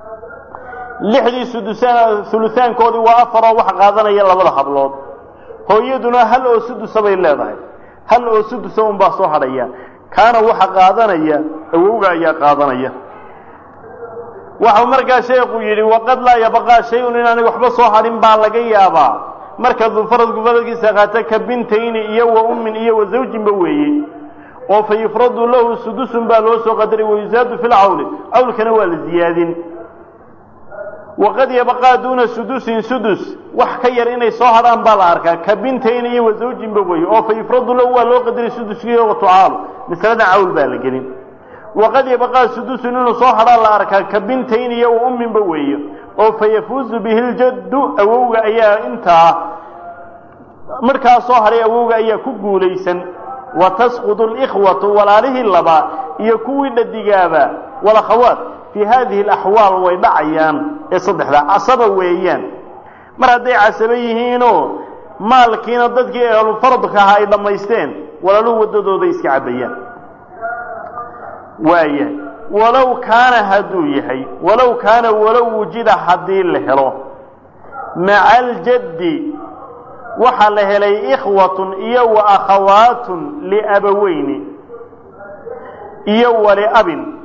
6 sudusan thuluthan koodi waa 4 wax qaadanaya labada hablood hooyaduna hal oo sudus bay leedahay hal oo sudus baa soo hadhaya kaana waxa qaadanaya awowga ayaa qaadanaya waxa markaa sheekhu yiri waqad la yabqa shay'un inaan waxba soo hadhin baa laga yaabaa marka faradkiisa qaata ka bintayni iyo wa ummin iyo wa zawjin ba weeyay oo fayufradu lahu sudusun baa loo soo qadaray wayzaadu fil cawli cawlkana waa la ziyaadin waqad yabqa duuna sudusin sudus wax ka yar inay soo hadhaan baa la arkaa ka bintayni iyo wa zawjin ba weeyay oo fayufradu lahu waa loo qadaray suduskiisa wa tucaal misalada cawl baa la gelin waqad yabqa sudusun inuu soo hadhaan la arkaa ka bintayni iyo wa ummin ba weeyay oo fayafuzu bihi aljaddu awowga ayaa intaa markaa soo haray awowga ayaa ku guulaysan wa tasqudu alikhwatu walaalihi laba iyo kuwii dhadigaaba wala khawaat fi hadhihi alahwaal way dhacayaan ee saddexda asaba weeyaan mar haday casaba yihiino maalkiina dadkii ahlu fardka ay dhamaysteen walaalu wadadooda iska cabayaan waaye walow kaana hadduu yahay walow wujida haddii la helo maca aljaddi waxaa la helay ikhwatun iyo wa akhawaatun liabaweyni iyo waliabin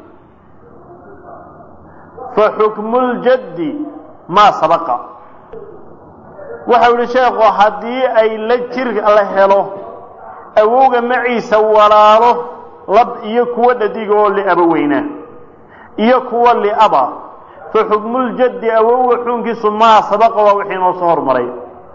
faxukmu ljaddi maa sabaqa waxau yihi sheekhu haddii ay la jir la helo awowga maciisa walaalo lab iyo kuwa dhadig oo liabaweyna iyo kuwa liaba faxukmu ljaddi awowga xukunkiisu maa sabaqa waa wixii noo soo hormaray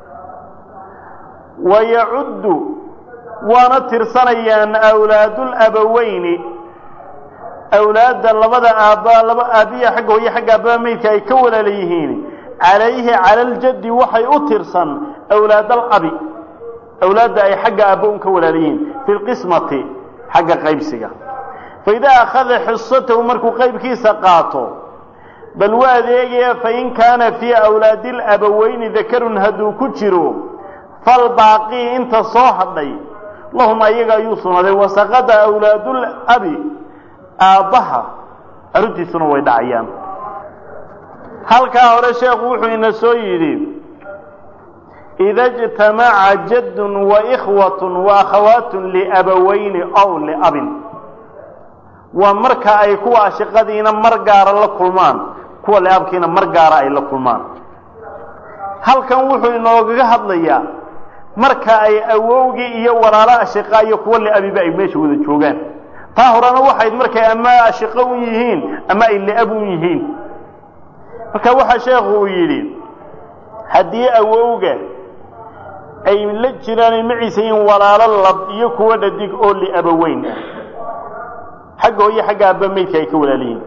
wayacuddu waana tirsanayaan awlaadulabaweyni awlaadda labada aabbaa laba aabbiya xagga hooye xagga aabbaa meydka ay ka walaala yihiin calayhi cala aljaddi waxay u tirsan awlaadalabi awlaadda ay xagga aabba un ka walaala yihiin fi lqismati xagga qaybsiga faidaa akhada xisatahu markuu qaybkiisa qaato bal waa adeegaya fain kaana fii awlaadi labaweyni dakarun hadduu ku jiro falbaaqii inta soo hadhay lahum ayaga ayuu sugnaaday wasaqada awlaadulabi aabbaha arrintiisuna way dhacayaan halkaa hore sheekhu wuxuu ina soo yidhi ida اجtamaca jaddun waikhwatun waakhawaatun liabaweyni aw liabin waa marka ay kuwa ashiqadiina mar gaara la kulmaan kuwa liabkiina mar gaara ay la kulmaan halkan wuxuu inoogaga hadlayaa marka ay awowgii iyo walaalo ashiqa iyo kuwa liabiba ay meesha wada joogaan taa horena waxayd markay ama ashiqo u yihiin ama ay liab u yihiin marka waxaa sheekhu uu yidhi haddii awowga ay la jiraan maciisa yihiin walaalo lab iyo kuwa dhadig oo liabaweyn ah xagga hooye xagga aabba meydka ay ka walaala yihiin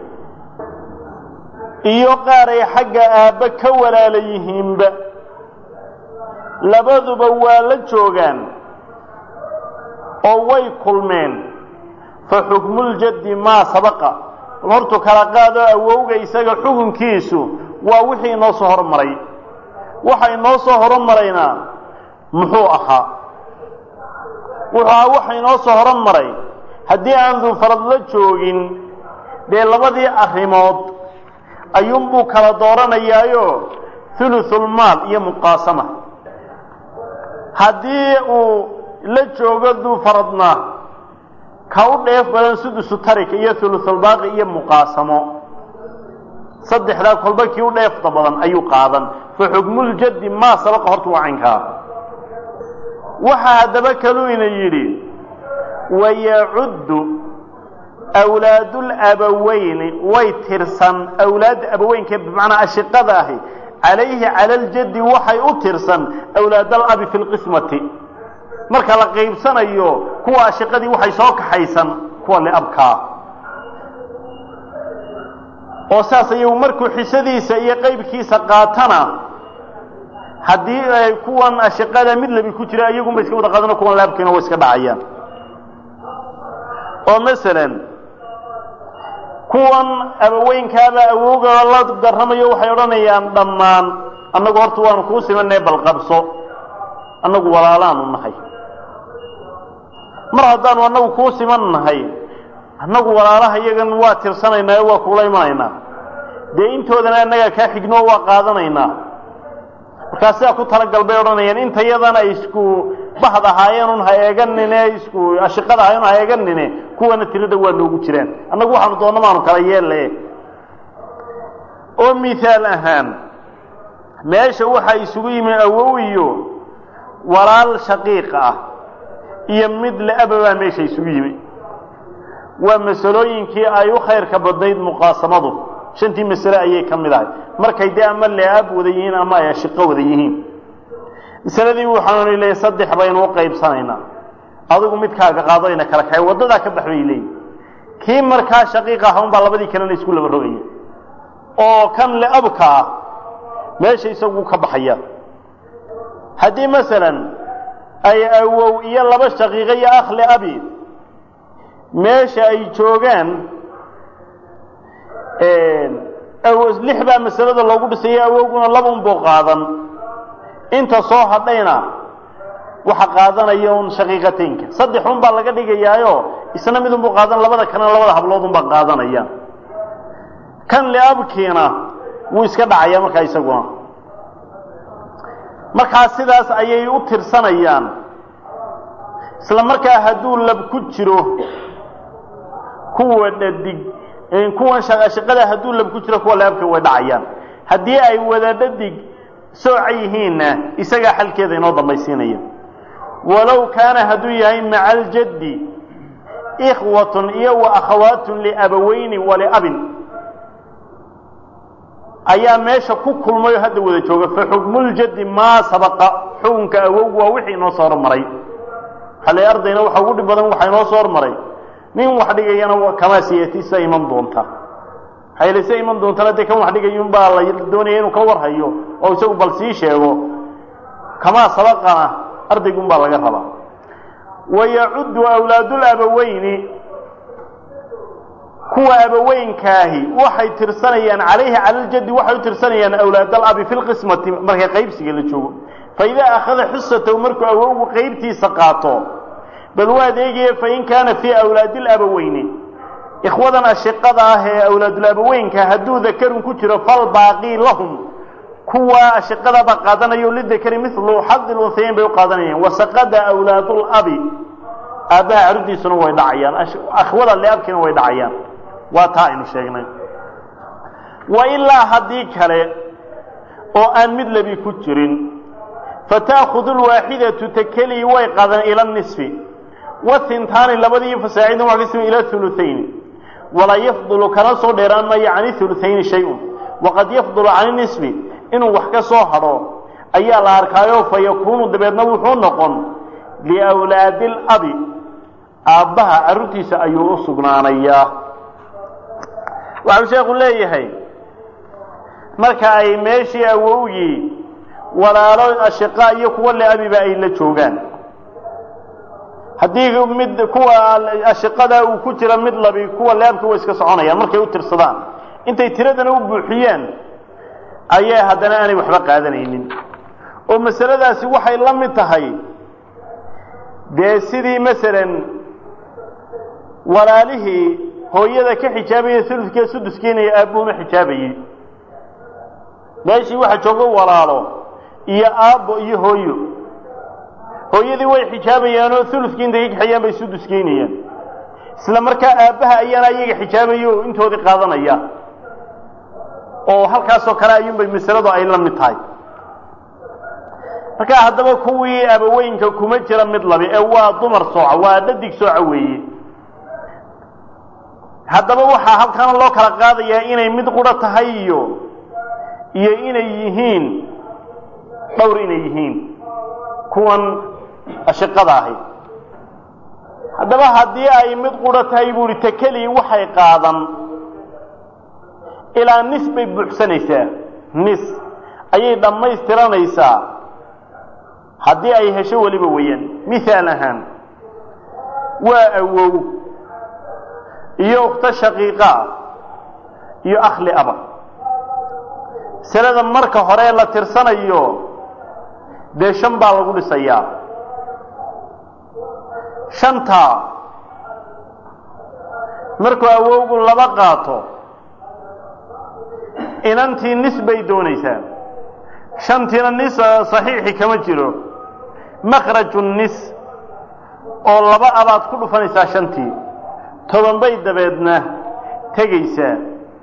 iyo qaar ay xagga aabba ka walaala yihiinba labaduba waa la joogaan oo way kulmeen fa xukmuljaddi maa sabaqa bal hortu kala qaado awowga isaga xukunkiisu waa wixii inoo soo hormaray waxa inoo soo hormaraynaa muxuu ahaa waxa inoo soo hormaray haddii aan duufarad la joogin dee labadii arrimood ayuunbuu kala dooranayaayo thuluthulmaal iyo muqaasama haddii uu la joogo duufaradna ka u dheef badan sudusu tarika iyo thuluthulbaaqi iyo muqaasamo saddexdaa kolba kii u dheefta badan ayuu qaadan fa xukmuljaddi maa sabaqa horta waa caynkaa waxaa haddaba kaluu ina yidhi wayacuddu awlaadulabaweyni way tirsan awlaadda abaweynka bimacnaa ashiqada ahi calayhi cala aljaddi waxay u tirsan awlaadalabi fi lqismati marka la qaybsanayo kuwa ashiqadii waxay soo kaxaysan kuwa liabkaa oo saas ayagu markuu xisadiisa iyo qaybkiisa qaatana haddii ay kuwan ashiqada mid labi ku jira iyagunba iska wada qaadano kuwan laabkiina way iska dhacayaan oo masalan kuwan abaweynkaaba awowga la garamayo waxay odhanayaan dhammaan annagu horta waanu kuu simanay balqabso annagu walaalaanu nahay mar haddaanu annagu kuu siman nahay annagu walaalaha iyagan waa tirsanaynaa waa kuula imanaynaa dee intoodana annagaa kaa xigno waa qaadanaynaa markaa sidaa ku talagal bay odhanayaan intayadana isku bahd ahaayeen un ha eeganine isku ashiqada ahaayeen ha eeganine kuwana tirada waa noogu jiraan annagu waxaanu doonna maanu kala yeelle oo mithaal ahaan meesha waxaa isugu yimi awow iyo walaal shaqiiqa ah iyo mid la-aba baa meesha isugu yimi waa masalooyinkii ay u khayrka badnayd muqaasamadu shantii masale ayay ka mid ahay markay dee ama le-ab wada yihiin ama ay ashiqo wada yihiin masaladii waxaanu leeyahay saddex baynu u qaybsanaynaa adigu midkaaga qaadayna kala kaxay waddadaa ka bax bay leeyihin kii markaa shaqiiq ah unbaa labadii kalena isku laba rogaya oo kan le-abka ah meesha isagu ka baxaya haddii masalan ay awow iyo laba shaqiiqa iyo akh le-abi meesha ay joogaan lix baa masalada loogu dhisayay awowguna laba unbuu qaadan inta soo hadhayna waxa qaadanaya un shaqiiqataynka saddex un baa laga dhigayaayo isna mid unbuu qaadan labada kalena labada hablood un baa qaadanaya kan liabkiina wuu iska dhacaya markaa isaguna markaa sidaas ayay u tirsanayaan isla markaa hadduu lab ku jiro kuwa dhadig kuwan shaqada hadduu lab ku jiro kuwa liabka way dhacayaan haddii ay wada dhadig sooca yihiinna isagaa xalkeeda inoo dambaysiinaya walow kaana hadduu yahay maca aljaddi ikhwatun iyo wa akhawaatun liabaweyni waliabin ayaa meesha ku kulmay oo hadda wada jooga fa xukmuljaddi maa sabaqa xukunka awowgu waa wixii inoo soo hormaray xalay ardayna waxa ugu dhib badan waxa inoo soo hormaray nin wax dhigayana kama siiyatiisa iman doonta haylaysa iman doontana dee kan wax dhigayuun baa la doonaya inuu ka warhayo oo isagu bal sii sheego kamaa sabaqana ardaygun baa laga rabaa wayacuddu awlaadul abaweyni kuwa abaweynkaahi waxay tirsanayaan calayhi cala aljaddi waxay u tirsanayaan awlaadal abi fi lqismati marka qaybsiga la joogo fa idaa akhada xusatahu markuu awowgu qaybtiisa qaato bal waa adeegaya fain kaana fii awlaadil abaweyni ikhwadan ashiqada ah ee awlaadul abaweynka hadduu dakarun ku jiro falbaaqii lahum kuwa ashiqadaba qaadanayo lidakari milu xadi lunhayayn bay u qaadanayaan wasaqada awlaadul abi aabbaha carruurtiisuna way dhacayaan akhwada liabkiina way dhacayaan waa taa aynu sheegnay wa ilaa haddii kale oo aan mid labi ku jirin fata'khudu lwaaxidatu takelii way qaadan ila nisfi wahintaani labadii fasaacidun waa kasimi ila huluthayn walaa yafdulu kana soo dheeraan maayo cani huluthayn shay-un waqad yafdulu cani nisfi inuu wax ka soo hadho ayaa la arkaayo fa yakuunu dabeedna wuxuu noqon liawlaadi labi aabbaha carruurtiisa ayuu u sugnaanayaa waxau sheekhu leeyahay marka ay meeshii awowgii walaalo ashiqa iyo kuwa liabiba ay la joogaan haddii mid kuwa ashiqada uu ku jira mid labi kuwa liabka way iska soconayaan markay u tirsadaan intay tiradana u buuxiyaan ayaa haddana aanay waxba qaadanaynin oo masaladaasi waxay la mid tahay dee sidii masalan walaalihii hooyada ka xijaabaya uludkee suduskeenaya aabbuhuna xijaabayey meeshii waxa joogo walaalo iyo aabbo iyo hooyo hooyadii way xijaabayaanoo uludkii intay ka kaxeeyaan bay suduskeynayaan isla markaa aabbaha ayaana iyaga xijaabayo oo intoodii qaadanaya oo halkaasoo kale ayuunbay masaladu ay la mid tahay marka haddaba kuwii abaweynka kuma jira mid labi ee waa dumar sooca waa dhadig sooca weeye haddaba waxaa halkana loo kala qaadayaa inay mid qura tahay iyo inay yihiin dhowr inay yihiin kuwan ashiqada ahi haddaba haddii ay mid qura tahay buu ihi takelii waxay qaadan ilaa nis bay buuxsanaysaa nis ayay dhammaystiranaysaa haddii ay hesho weliba weeyaan mihaal ahaan waa awow iyo ukhto shaqiiqa iyo akhli aba masalada marka hore la tirsanayo dee 5 baa lagu dhisayaa 5ta markuu awowgu 2 qaato inantii nis bay doonaysaa 5tiina nis saxiixi kama jiro makhraju nis oo 2 abaad ku dhufanaysaa 5tii 10 bay dabeedna tegaysaa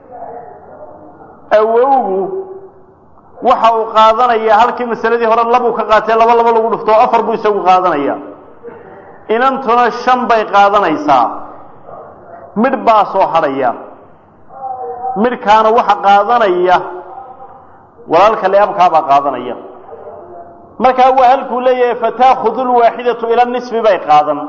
awowgu waxa uu qaadanayaa halkii masaladii hore 2 ka qaatay 2 lagu dhufto 4 buu isagu qaadanayaa inantuna 5 bay qaadanaysaa mid baa soo hadhaya midkaana waxa qaadanaya walaalka leebka baa qaadanaya marka waa halkuu leeyahay fataakhudhu alwaahidatu ila nisfi bay qaadan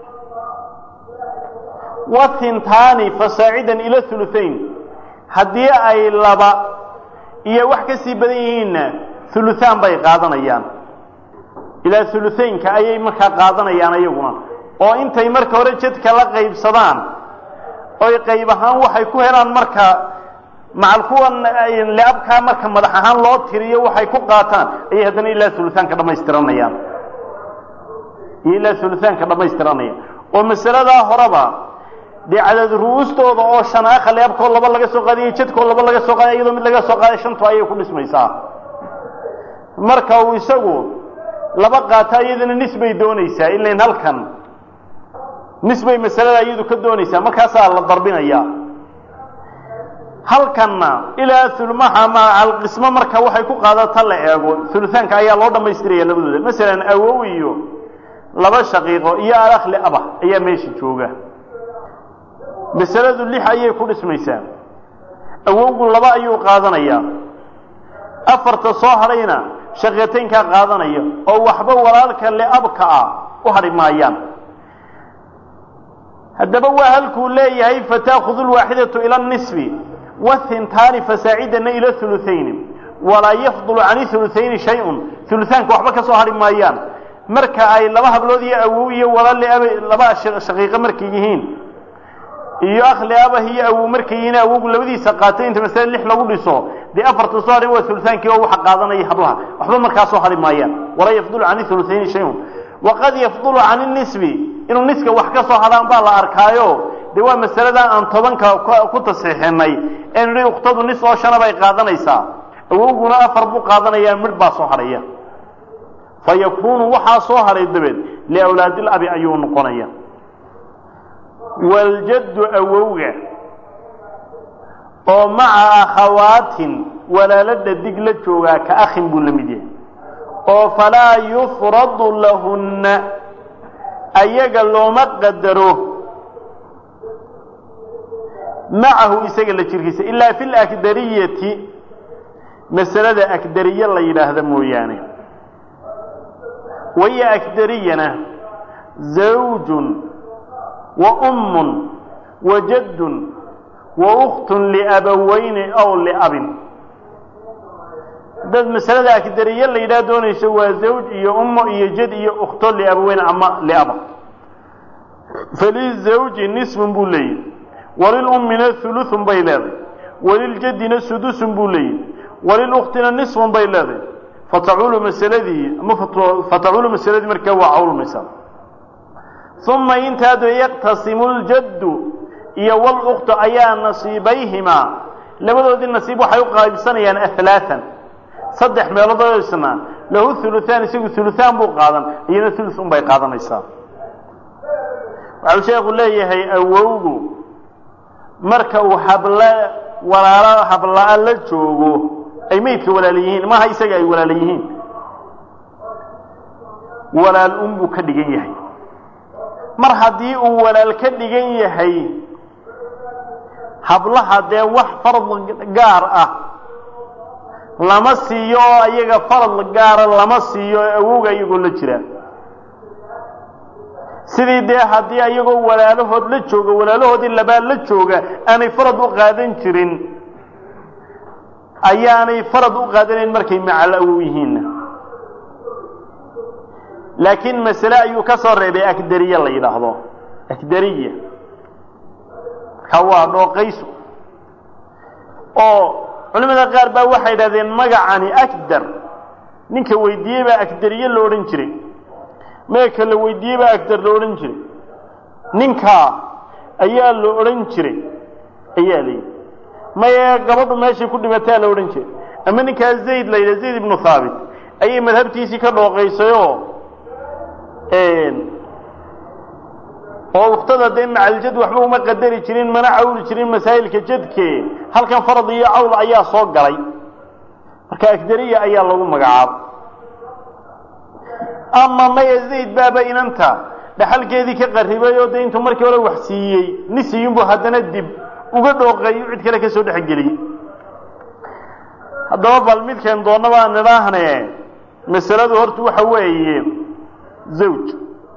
wa thintani fasaa'idan ila thuluthayn hadii ay 2 iyo wax ka sii badan yihiin thuluthan bay qaadanayaan ila thuluthaynka ayay marka qaadanayaan ayaguna oo intay marka hore jadka la qaybsadaan oo qayb ahaan waxay ku helaan marka macalkuwan leebka marka madax ahaan loo tiriyo waxay ku qaataan ay hadana ila thuluthan ka dhamaystiranayaan oo masalada horaba dee cadad ru'uustooda oo shanaaqa leebkoo laba laga soo qaadiyay jadkoo laba laga soo qaaday iyadoo mid laga soo qaaday shantu ayay ku dhismaysaa marka uu isagu laba qaata iyadana nisbay doonaysaa ilayn halkan nisbay masalada iyadu ka doonaysaa markaasaa la darbinayaa halkanna ilaa ulmaha ma alqismo marka waxay ku qaadata la eego ulusaanka ayaa loo dhamaystiraya labadooda masalan awow iyo laba shaqiiqo iyo alakhli aba ayaa meesha jooga masaladu 6 ayay ku dhismaysaa awowgu 2 ayuu qaadanayaa afarta soo harayna shaqiiqaynka qaadanaya oo waxba walaalka le abka u hari maayaan haddaba waa halkuu leeyahay fataakhudhu alwaaxidatu ila an-nisfi والثنتان فساعدنا إلى الثلثين ولا يفضل عن الثلثين شيء ثلثان كوحبا كسو هاري مايان مركا أي لما هبلودي أووية ولا لما شقيقة مركيين iyo akhli aba hiya aw markayina ugu labadiisa qaatay inta mas'ala 6 lagu dhiso di afarta soo haray waa sultaankii oo waxa qaadanay hablaha waxba markaas soo haray maayaan wala yafdulu an thuluthayn shay'un wa qad yafdulu an an-nisbi inuu niska wax ka soo hadaan baa la arkaayo de waa masalada aan 10 ku tasiixinay in uqtadu nis oo shana bay qaadanaysaa awoguna afar buu qaadanaya mid baa soo haraya fayakunu waxa soo haray dabad li awlaadil abi ayuu noqonaya والجد أووغا أو مع أخوات ولا لد دقلة جوغا كأخ بولمدين أو فلا يفرض لهن أيغا لو ما قدروه معه إساق لجركيس إلا في الأكدرية مسألة أكدرية الله إله هذا موياني وهي أكدرية زوج وأم وجد وأخت لأبوين أو لأب ده المسألة أكدرية اللي لا دون يسوى زوج يا أم يا جد يا أخت لأبوين أما لأب فللزوج نصف بولي وللأم الثلث بيلاذ وللجد السدس بولي وللأخت النصف بيلاذ فتعول مسألة مركب وعول مسألة ثم ينتهد يقتسم الجد والأخت أيا نصيبيهما لبدو النصيب حيقى بسنة ثلاثا صدح ميلضا يسمى له الثلثان يسيق ثلثان بقادا ينا ثلث بيقادا ميسا وعلى شيء يقول لي هي أووغ مركو حبلا ولا حبلا ألا تشوغو أي ميتك ولا ليهين ما هي سيقى ولا ليهين ولا الأم كدقية mar hadii uu walaal ka dhigan yahay hablaha de wax farad gaar ah lama siiyo ayaga farad gaar lama siiyo awooga iyagu la jira sidii de hadii ayagu walaalahood la jooga walaalahoodii laba la jooga aanay farad u qaadan jirin ayaanay farad u qaadanin markay macal awow yihiin لكن مسألة يكسر بأكدرية الله يلاحظه أكدرية كوا نو قيس أو علماء قال بواحد هذين مجعني أكدر نك ويديه بأكدرية لورنشري ما يكل ويديه بأكدر لورنشري نكها أيال لورنشري أيالي ما يقبض ماشي كل متى لورنشري أما نكها زيد ليلى زيد بن ثابت أي مذهب تيسي كله قيسيو oo waqtada de macal jad waxba uma qadari jirin mana cawl jirin masaa'ilka jadke halkan farad iyo cawl ayaa soo galay marka akdariya ayaa lagu magacaab amma ma yazid baaba inanta dhaxalkeedii ka qaribay oo de intuu markii hore wax siiyay nisiyin buu hadana dib uga dhooqay cid kale ka soo dhaxgeliyay haddaba bal midkeen doonaba nidaahnee masaladu hortu waxa weeye زوج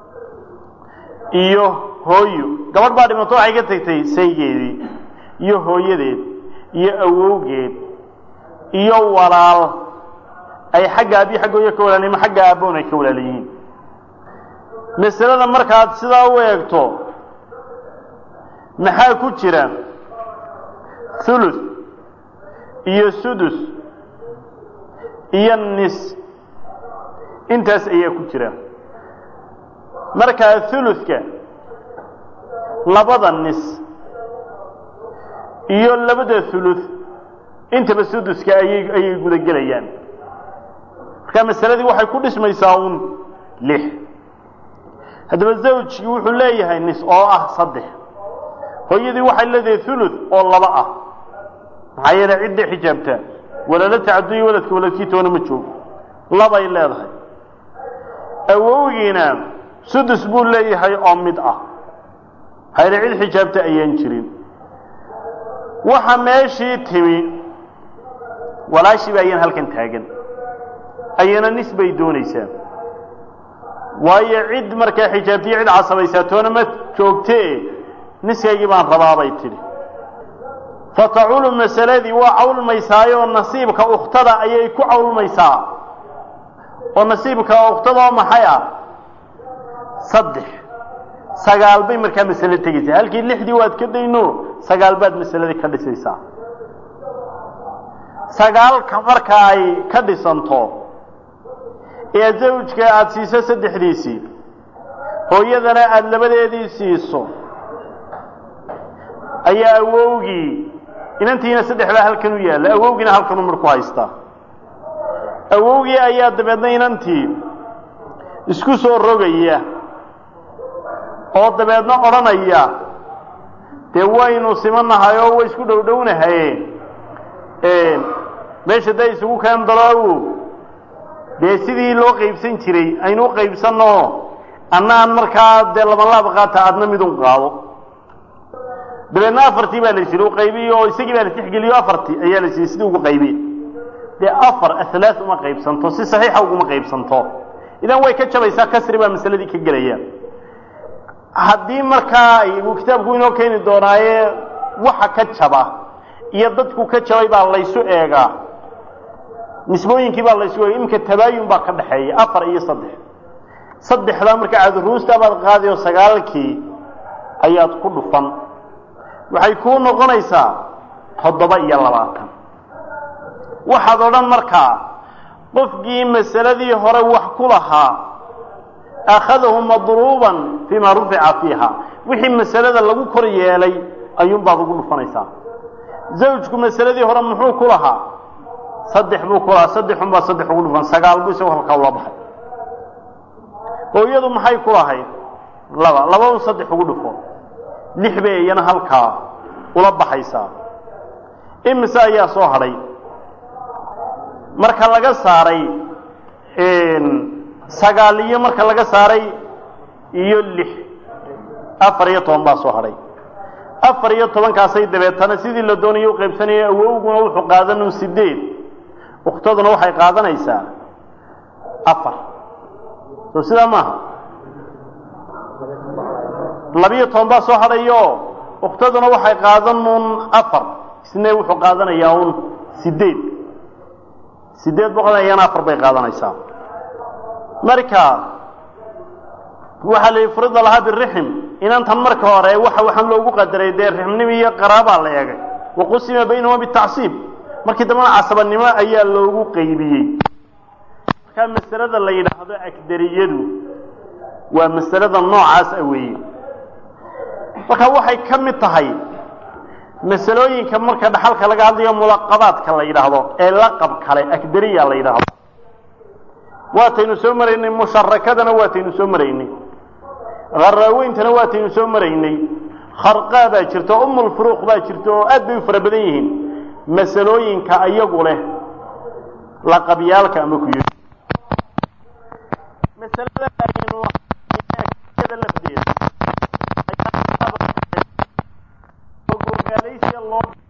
iyo hooyo gabadh baa dhimato ay ka tagtay saygeedii iyo hooyadeed iyo awowgeed iyo walaal ay xagga abi xaggooyo ka walaalnimo xagga aaboon ay ka walaalyihiin masalada markaad sidaa u eegto maxaa ku jira thuluth iyo sudus iyo nis intaas ayaa ku jira marka thuluthka labada nis iyo labada thuluth intaba suduska ayay guda gelayaan marka masaladii waxay ku dhismaysaa un 6 hadaba zawjki wuxuu leeyahay nis oo ah 3 hooyadii waxay leedahay thuluth oo 2 ah maxay yeelay cidda xijaabta wala la tacdiyo waladka waladkii toona ma joogo 2 ay leedahay awowgiina sudus buu leeyahay oo mid ah hayr cid xijaabta ayaan jirin waxa meeshii timi walaashi bayaan halkan taagan ayana nisbay doonaysaa waayo cid markaa xijaabtii cid casabaysaa toona ma joogtee niskaygi baan rabaa bay tiri fataculu masaladii waa cawlmaysaayo nasiibka ukhtada ayay ku cawlmaysaa oo nasiibka ukhtada maxay ah 3 9 bay markaa mas'ala tagaysaa halkii 6dii waad ka dayno 9 baad mas'alada ka dhisaysaa 9 ka marka ay ka dhisanto ee zawjka aad siiso 3diisii hooyadana aad labadeedii siiso ayaa awowgii inantiina 3 baa halkan u yaala awowgiina halkan u marku haysta awowgii ayaa dabeedna inantii isku soo rogaya oo dabeedna oranaya de waynu simanahay oo way isku dhowdhownahay meesha day isugu keen dalaaw de sidii loo qaybsan jiray aynu qaybsano annaan markaa de laba laab qaata adna midun qaado dabeedna 4tii baa la isoo qaybiyo oo isagii baa la tixgeliyo 4tii ayaa la sidii ugu qaybiyo de 4 3 uma qaybsanto si saxiixa ugu qaybsanto idan way ka jabaysaa kasri baa masaladii ka galaya haddii markaa uu kitaabku inoo keeni doonaaye waxa ka jaba iyo dadku ka jabay baa la isu eegaa nisbooyinkii baa la isu eegaa imka tabaayun baa ka dhaxeeya 4 iyo 3 saddexda marka aad ruusta baad qaadiyo 9kii ayaad ku dhufan waxay ku noqonaysaa 7 waxaad odhan markaa qofkii masaladii hore wax ku lahaa akhadahu madruuban fima rufi'a fiha wixii masalada lagu kor yeelay ayuun baad ugu dhufanaysaa zawjku masaladii hore muxuu ku lahaa 3 buu ku lahaa 3 baa 3 ugu dhufan 9 buu isagoo halka wada baxay hooyadu maxay ku lahayd 2 3 ugu dhufo 6 bay iyana halka ula baxaysaa imisa ayaa soo hadhay marka laga saaray 9 iyo marka laga saaray iyo 6 4 iyo 10 baa soo hadhay 4 iyo 10 kaasay dabeetana sidii la doonayo u qaybsanayay awowguna wuxuu qaadanuu 8 uqtaduna waxay qaadanaysaa 4 soo sida ma 2 iyo 10 baa soo hadhayo uqtaduna waxay qaadanuu 4 isna wuxuu qaadanayaa 8 boqol ayana 4 bay qaadanaysaa marka waxa la ifrida laha birrihim inantan marka hore waxaan loogu qadaray de rihmnimo iyo qaraaba la eegay waqusima baynahum bitacsiib markii damana casabanimo ayaa loogu qaybiyay marka masalada la yiraahdo akdariyadu waa masalada noocaas ah weeye marka waxay ka mid tahay masalooyinka marka dhaxalka laga hadlayo mulaqabaadka la yiraahdo ee laqab kale akdariya la yiraahdo waataynu soo maraynay musharakadana waataynu soo maraynay gharaaweentana waataynu soo maraynay kharqa baa jirto umul furuq baa jirto oo aad bay u fara badan yihiin masalooyinka ayagu leh laqabyaalka ama ku yiri masalada aynu akada lafdeeda ayaa loo